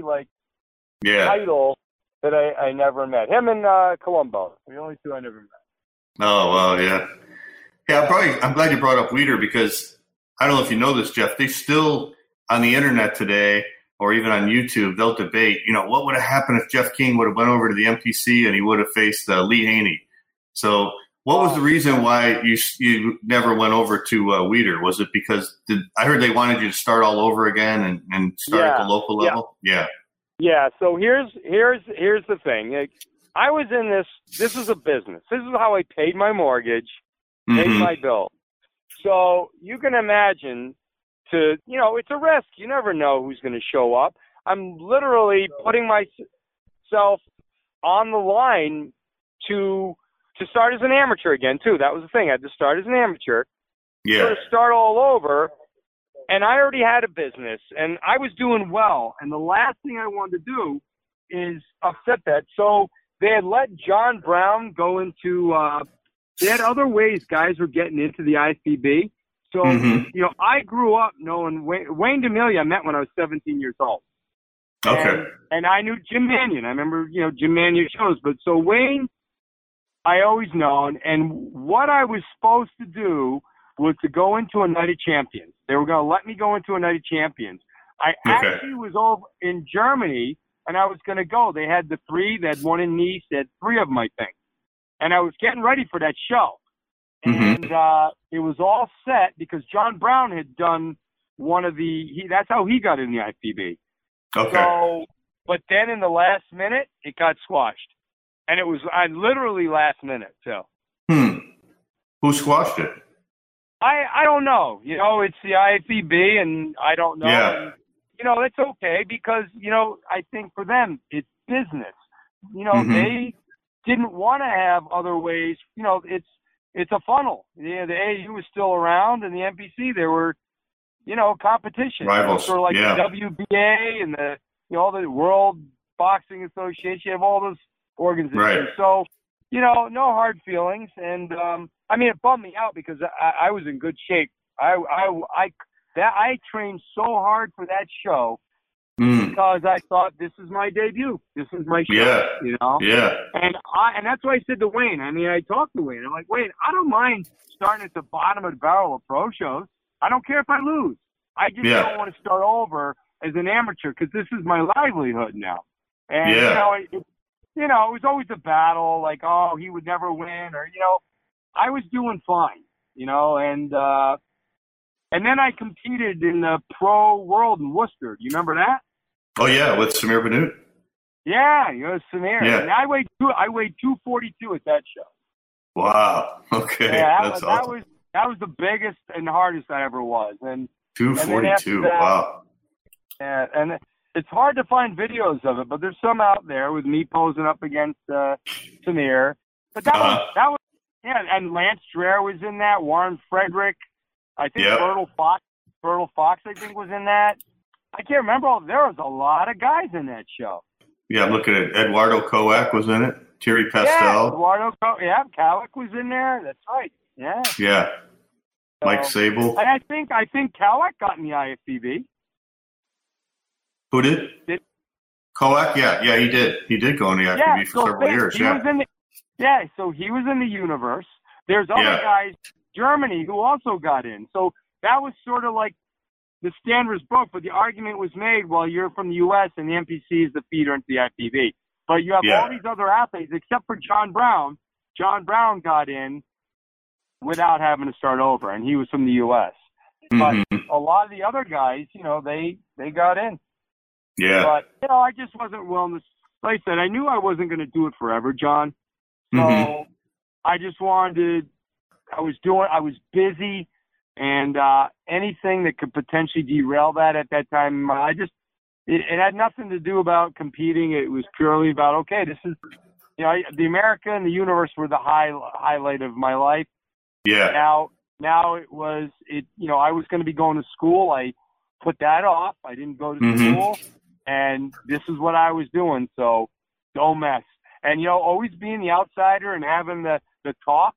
Speaker 5: title that I never met. Him and Columbo, the only two I never met.
Speaker 4: Oh, well, yeah. Yeah, I'm glad you brought up Weider because I don't know if you know this, Jeff. They still, on the internet today or even on YouTube, they'll debate, what would have happened if Jeff King would have went over to the MPC and he would have faced Lee Haney. So what was the reason why you never went over to Weider? Was it because I heard they wanted you to start all over again and start at the local level? Yeah.
Speaker 5: Yeah, so here's the thing. I was in this is a business. This is how I paid my mortgage, paid my bill. So you can imagine it's a risk. You never know who's going to show up. I'm literally putting myself on the line to start as an amateur again, too. That was the thing. I had to start as an amateur.
Speaker 4: Yeah.
Speaker 5: To start all over. And I already had a business, and I was doing well. And the last thing I wanted to do is upset that. So they had let John Brown go into they had other ways guys were getting into the IFBB. So, I grew up knowing Wayne DeMille I met when I was 17 years old.
Speaker 4: Okay.
Speaker 5: And I knew Jim Mannion. I remember, Jim Mannion shows. But so Wayne, I always known. And what I was supposed to do was to go into a Night of Champions. They were going to let me go into a Night of Champions. I actually was over in Germany, and I was going to go. They had they had one in Nice. They had three of them, I think. And I was getting ready for that show. And it was all set because John Brown had done one of that's how he got in the IFBB.
Speaker 4: Okay.
Speaker 5: So, but then in the last minute, it got squashed. And it was literally last minute, so.
Speaker 4: Who squashed it?
Speaker 5: I don't know. It's the IFBB, and I don't know.
Speaker 4: Yeah.
Speaker 5: And, it's okay because, I think for them, it's business. They didn't want to have other ways. It's a funnel. The AAU was still around, and the NPC, there were, competition.
Speaker 4: Rivals.
Speaker 5: Sort of like the WBA and all the World Boxing Association. You have all those organizations.
Speaker 4: Right.
Speaker 5: So, no hard feelings. And, it bummed me out because I was in good shape. I trained so hard for that show because I thought this is my debut. This is my show.
Speaker 4: Yeah. Yeah.
Speaker 5: And that's why I said to Wayne. I talked to Wayne. I'm like, Wayne, I don't mind starting at the bottom of the barrel of pro shows. I don't care if I lose. I just don't want to start over as an amateur because this is my livelihood now. And, it was always a battle, like, oh, he would never win, or, I was doing fine, and then I competed in the pro world in Worcester. Do you remember that?
Speaker 4: Oh, yeah, with Samir Bannout.
Speaker 5: Yeah, Samir.
Speaker 4: Yeah.
Speaker 5: And I weighed 242 at that show.
Speaker 4: Wow. Okay.
Speaker 5: Yeah,
Speaker 4: That's awesome.
Speaker 5: That was the biggest and hardest I ever was. And
Speaker 4: 242. Wow.
Speaker 5: Yeah, and it's hard to find videos of it, but there's some out there with me posing up against Samir. But that was and Lance Strayer was in that. Warren Frederick, I think Bertil Fox, I think was in that. I can't remember. There was a lot of guys in that show.
Speaker 4: Yeah, I'm looking at Eduardo Kovac was in it. Thierry Pastel.
Speaker 5: Yeah, Eduardo Kovac was in there. That's right. Yeah.
Speaker 4: Yeah. Mike Sable.
Speaker 5: And I think Kovac got in the IFBB.
Speaker 4: Who did? Kovac? Yeah, he did. He did go in the IFBB for several years.
Speaker 5: So he was in the universe. There's other guys, Germany, who also got in. So that was sort of like the standards broke, but the argument was made, well, you're from the U.S. and the NPC is the feeder into the IFBB. But you have all these other athletes, except for John Brown. John Brown got in without having to start over, and he was from the U.S. But a lot of the other guys, they got in.
Speaker 4: Yeah.
Speaker 5: But, I just wasn't willing to, like I said, I knew I wasn't going to do it forever, John. So I just wanted I was busy, and anything that could potentially derail that at that time, it had nothing to do about competing. It was purely about, okay, this is, the America and the universe were the highlight of my life.
Speaker 4: Yeah.
Speaker 5: Now it was, I was going to be going to school. I put that off. I didn't go to school, and this is what I was doing. So don't mess. And, always being the outsider and having the talk,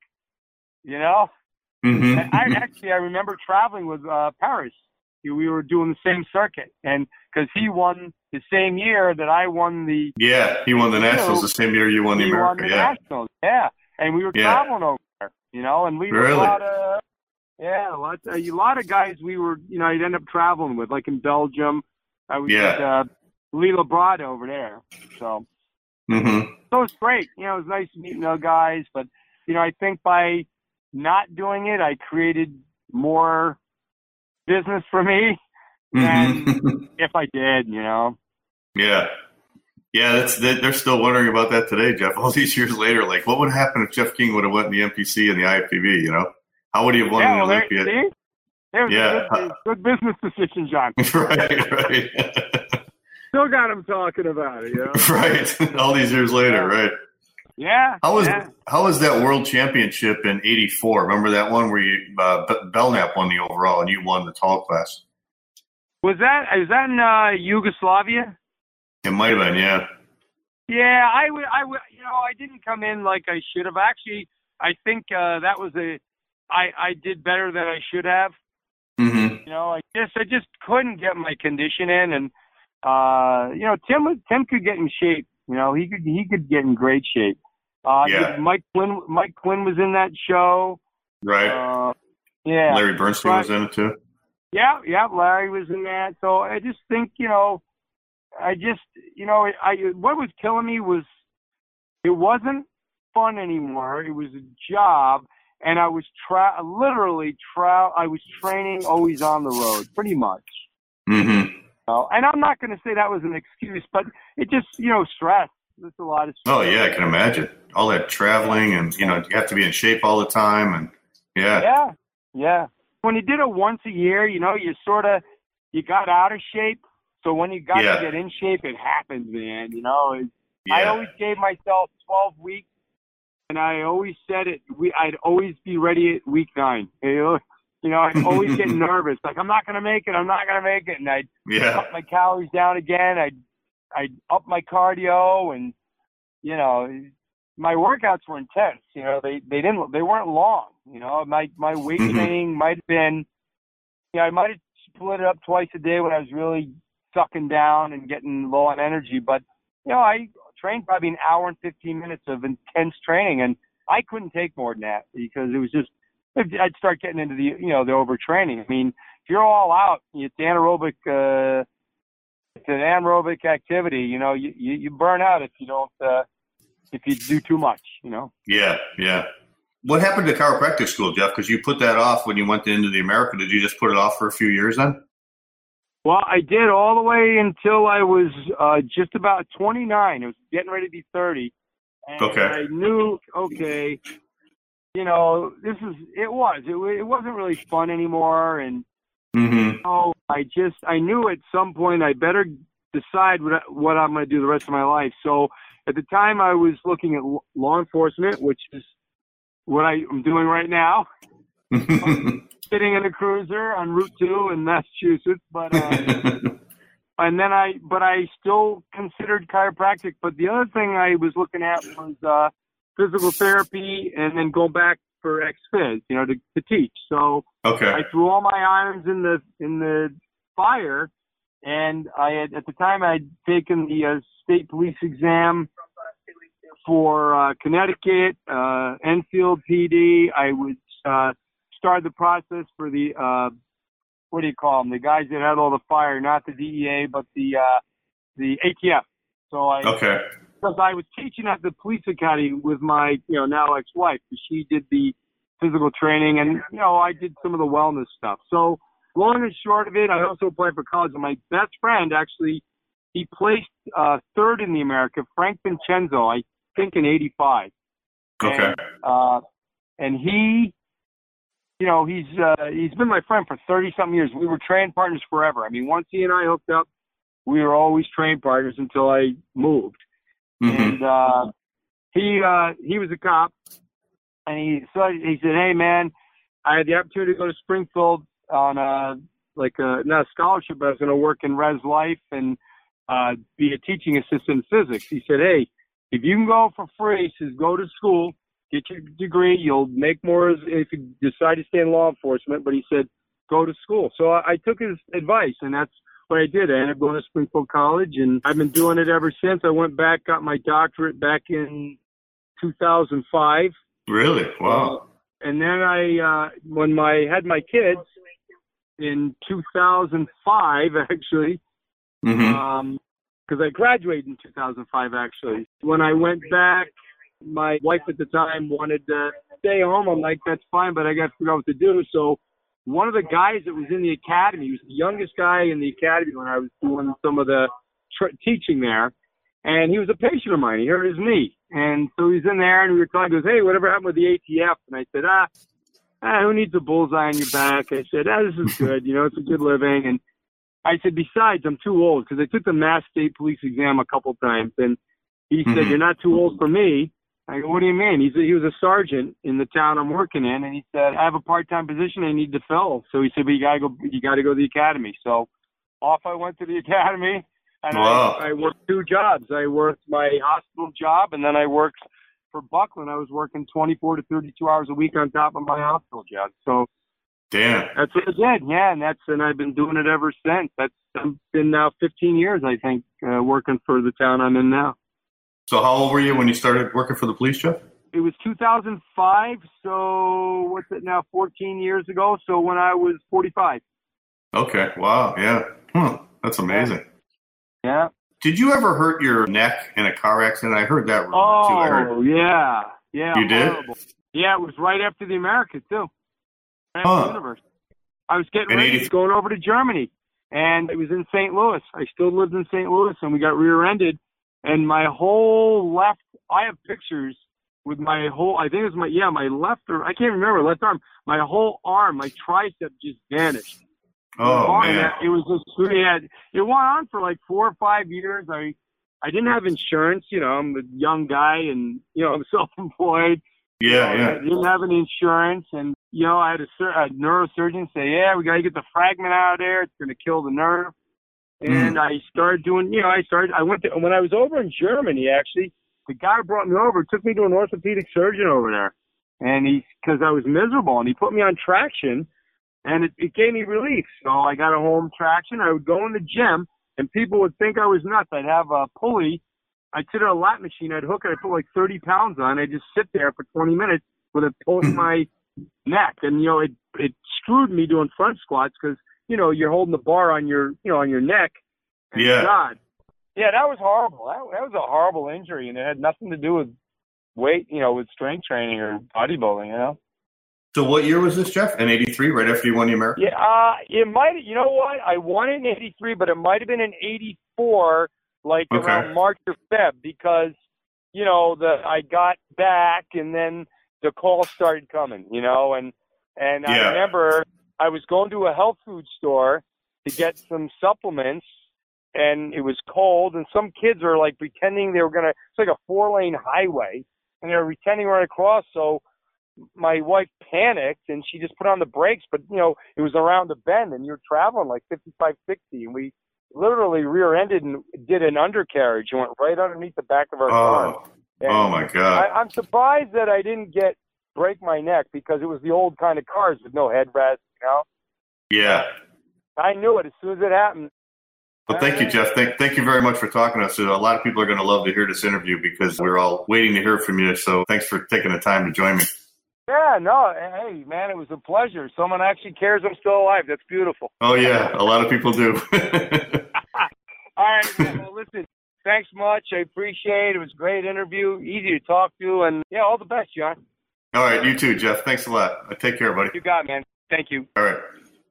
Speaker 5: I remember traveling with Paris. We were doing the same circuit, and because he won the same year that I won the. Yeah,
Speaker 4: he won the Nationals the same year you won the America.
Speaker 5: He won the Nationals, and we were traveling over there, and we were a lot of guys we were, I'd end up traveling with, like in Belgium. I was with Lila Brad over there, so. So it's great, it was nice meeting those guys, but I think by not doing it, I created more business for me than if I did,
Speaker 4: Yeah, they're still wondering about that today, Jeff. All these years later, like, what would happen if Jeff King would have went in the NPC and the IFBB? How would he have won the Olympia?
Speaker 5: It was a good business decision, John.
Speaker 4: Right.
Speaker 5: Still got him talking about it,
Speaker 4: Right. All these years later, right?
Speaker 5: Yeah.
Speaker 4: How was that World Championship in '84? Remember that one where you Belknap won the overall and you won the tall class?
Speaker 5: Is that in Yugoslavia?
Speaker 4: It might have been, yeah.
Speaker 5: Yeah, I didn't come in like I should have. Actually, I think that was I did better than I should have. I just couldn't get my condition in, and Tim could get in shape. He could get in great shape. Mike Quinn was in that show.
Speaker 4: Right. Larry Bernstein was in it too.
Speaker 5: Yeah, Larry was in that. So I just think, what was killing me was it wasn't fun anymore. It was a job, and I was I was training always on the road, pretty much. And I'm not going to say that was an excuse, but it just, stress. There's a lot of stress.
Speaker 4: Oh, yeah, I can imagine. All that traveling and, you have to be in shape all the time. And
Speaker 5: Yeah. When you did it once a year, you got out of shape. So when you got to get in shape, it happens, man. I always gave myself 12 weeks, and I always said I'd always be ready at week 9. I'd always get nervous. Like, I'm not going to make it. And I'd cut my calories down again. I'd up my cardio, and, my workouts were intense. They weren't long. My weight training might have been, I might have split it up twice a day when I was really sucking down and getting low on energy. But, I trained probably an hour and 15 minutes of intense training, and I couldn't take more than that because it was just, I'd start getting into the overtraining. I mean, you're all out, it's anaerobic. It's an anaerobic activity. You know, you burn out if you don't if you do too much. You know.
Speaker 4: Yeah, yeah. What happened to chiropractic school, Jeff? Because you put that off when you went into the America. Did you just put it off for a few years then?
Speaker 5: Well, I did all the way until I was just about 29. I was getting ready to be 30. And
Speaker 4: Okay.
Speaker 5: I knew, okay, you know, it wasn't really fun anymore. And
Speaker 4: Mm-hmm.
Speaker 5: so I knew at some point I better decide what I'm going to do the rest of my life. So at the time I was looking at law enforcement, which is what I'm doing right now. I'm sitting in a cruiser on Route 2 in Massachusetts, but I still considered chiropractic. But the other thing I was looking at was physical therapy, and then go back for ex-phys, you know, to teach. So
Speaker 4: Okay.
Speaker 5: I threw all my irons in the fire, and at the time I'd taken the state police exam for Connecticut, Enfield PD. I would start the process for the what do you call them? The guys that had all the fire, not the DEA, but the ATF. So
Speaker 4: Okay.
Speaker 5: because I was teaching at the police academy with my now ex-wife, because she did the physical training, and I did some of the wellness stuff. So long and short of it, I also applied for college. And my best friend actually, he placed third in the America, Frank Vincenzo, I think in '85.
Speaker 4: Okay.
Speaker 5: And he, he's been my friend for 30-something years. We were trained partners forever. I mean, once he and I hooked up, we were always trained partners until I moved.
Speaker 4: Mm-hmm.
Speaker 5: And he was a cop, and he said, "Hey man, I had the opportunity to go to Springfield on not a scholarship, but I was going to work in res life and be a teaching assistant in physics." He said, "Hey, if you can go for free, he says, go to school, get your degree. You'll make more if you decide to stay in law enforcement." But he said, "Go to school." So I took his advice, and that's what I did. I ended up going to Springfield College, and I've been doing it ever since. I went back, got my doctorate back in 2005.
Speaker 4: Really? Wow.
Speaker 5: And then when I had my kids in 2005, actually,
Speaker 4: Mm-hmm.
Speaker 5: because I graduated in 2005, actually. When I went back, my wife at the time wanted to stay home. I'm like, that's fine, but I got to figure out what to do. So one of the guys that was in the academy, he was the youngest guy in the academy when I was doing some of the teaching there, and he was a patient of mine. He hurt his knee. And so he's in there, and we were talking. He goes, "Hey, whatever happened with the ATF?" And I said, who needs a bullseye on your back? I said, this is good. It's a good living. And I said, besides, I'm too old, because I took the Mass State Police exam a couple times. And he said, "You're not too old for me." I go, "What do you mean?" He was a sergeant in the town I'm working in, and he said, "I have a part-time position I need to fill." So he said, "But you got to go to the academy." So off I went to the academy, and
Speaker 4: Wow.
Speaker 5: I worked two jobs. I worked my hospital job, and then I worked for Buckland. I was working 24 to 32 hours a week on top of my hospital job. So
Speaker 4: Damn.
Speaker 5: that's what I did. Yeah, and I've been doing it ever since. I've been now 15 years, I think, working for the town I'm in now.
Speaker 4: So how old were you when you started working for the police, Jeff?
Speaker 5: It was 2005, so what's it now, 14 years ago, so when I was 45.
Speaker 4: Okay. Wow. Yeah. That's amazing.
Speaker 5: Yeah.
Speaker 4: Did you ever hurt your neck in a car accident? I heard that rumor too. I heard.
Speaker 5: Oh, yeah. Yeah.
Speaker 4: You did?
Speaker 5: Horrible. Yeah, it was right after the America, too. Right after
Speaker 4: Huh.
Speaker 5: the Universe. I was getting
Speaker 4: In
Speaker 5: ready,
Speaker 4: 80
Speaker 5: going over to Germany, and it was in St. Louis. I still lived in St. Louis, and we got rear-ended, and my whole left, I have pictures with my whole, I think it was my left, or I can't remember, left arm, my whole arm, my tricep just vanished.
Speaker 4: Oh, man.
Speaker 5: It was just, it went on for like 4 or 5 years. I didn't have insurance, I'm a young guy, and, I'm self-employed.
Speaker 4: Yeah,
Speaker 5: I
Speaker 4: yeah.
Speaker 5: didn't have any insurance, and, I had a neurosurgeon say, "Yeah, we got to get the fragment out of there. It's going to kill the nerve." And I started doing, I went to, when I was over in Germany, actually, the guy brought me over, took me to an orthopedic surgeon over there. And because I was miserable, and he put me on traction, and it gave me relief. So I got a home traction. I would go in the gym, and people would think I was nuts. I'd have a pulley. I'd sit at a lat machine. I'd hook it. I'd put like 30 pounds on. I'd just sit there for 20 minutes with it pulling my neck. And, it screwed me doing front squats because you're holding the bar on your neck. And
Speaker 4: Yeah.
Speaker 5: God. Yeah, that was horrible. That was a horrible injury, and it had nothing to do with weight, with strength training or bodybuilding,
Speaker 4: So what year was this, Jeff? In 83, right after you won the American?
Speaker 5: Yeah, it might. You know what? I won it in 83, but it might have been in 84, around March or Feb, because I got back, and then the calls started coming, and I remember I was going to a health food store to get some supplements, and it was cold, and some kids were pretending they were gonna. It's like a 4-lane highway, and they were pretending right across. So my wife panicked, and she just put on the brakes, but it was around the bend, and you're traveling 55, 60, and we literally rear-ended and did an undercarriage and went right underneath the back of our car.
Speaker 4: Oh my God!
Speaker 5: I'm surprised that I didn't break my neck, because it was the old kind of cars with no headrest,
Speaker 4: Yeah.
Speaker 5: I knew it as soon as it happened.
Speaker 4: Well, thank you, Jeff. Thank you very much for talking to us. A lot of people are going to love to hear this interview, because we're all waiting to hear from you. So thanks for taking the time to join me.
Speaker 5: Yeah, no, hey, man, it was a pleasure. Someone actually cares I'm still alive. That's beautiful.
Speaker 4: Oh, yeah, a lot of people do.
Speaker 5: All right, man, well, listen, thanks much. I appreciate it. It was a great interview, easy to talk to, and, all the best, John.
Speaker 4: All right, you too, Jeff. Thanks a lot. Take care, buddy.
Speaker 5: You got it, man. Thank you.
Speaker 4: All right.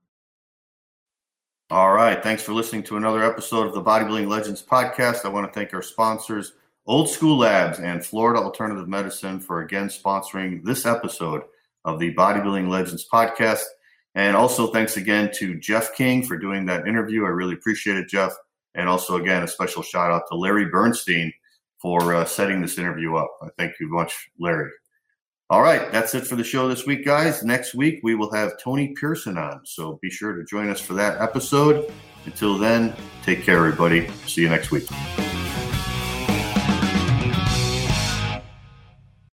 Speaker 4: All right, thanks for listening to another episode of the Bodybuilding Legends podcast. I want to thank our sponsors, Old School Labs and Florida Alternative Medicine, for again sponsoring this episode of the Bodybuilding Legends podcast. And also thanks again to Jeff King for doing that interview. I really appreciate it, Jeff. And also, again, a special shout out to Larry Bernstein for setting this interview up. I thank you much, Larry. All right, that's it for the show this week, guys. Next week, we will have Tony Pearson on. So be sure to join us for that episode. Until then, take care, everybody. See you next week.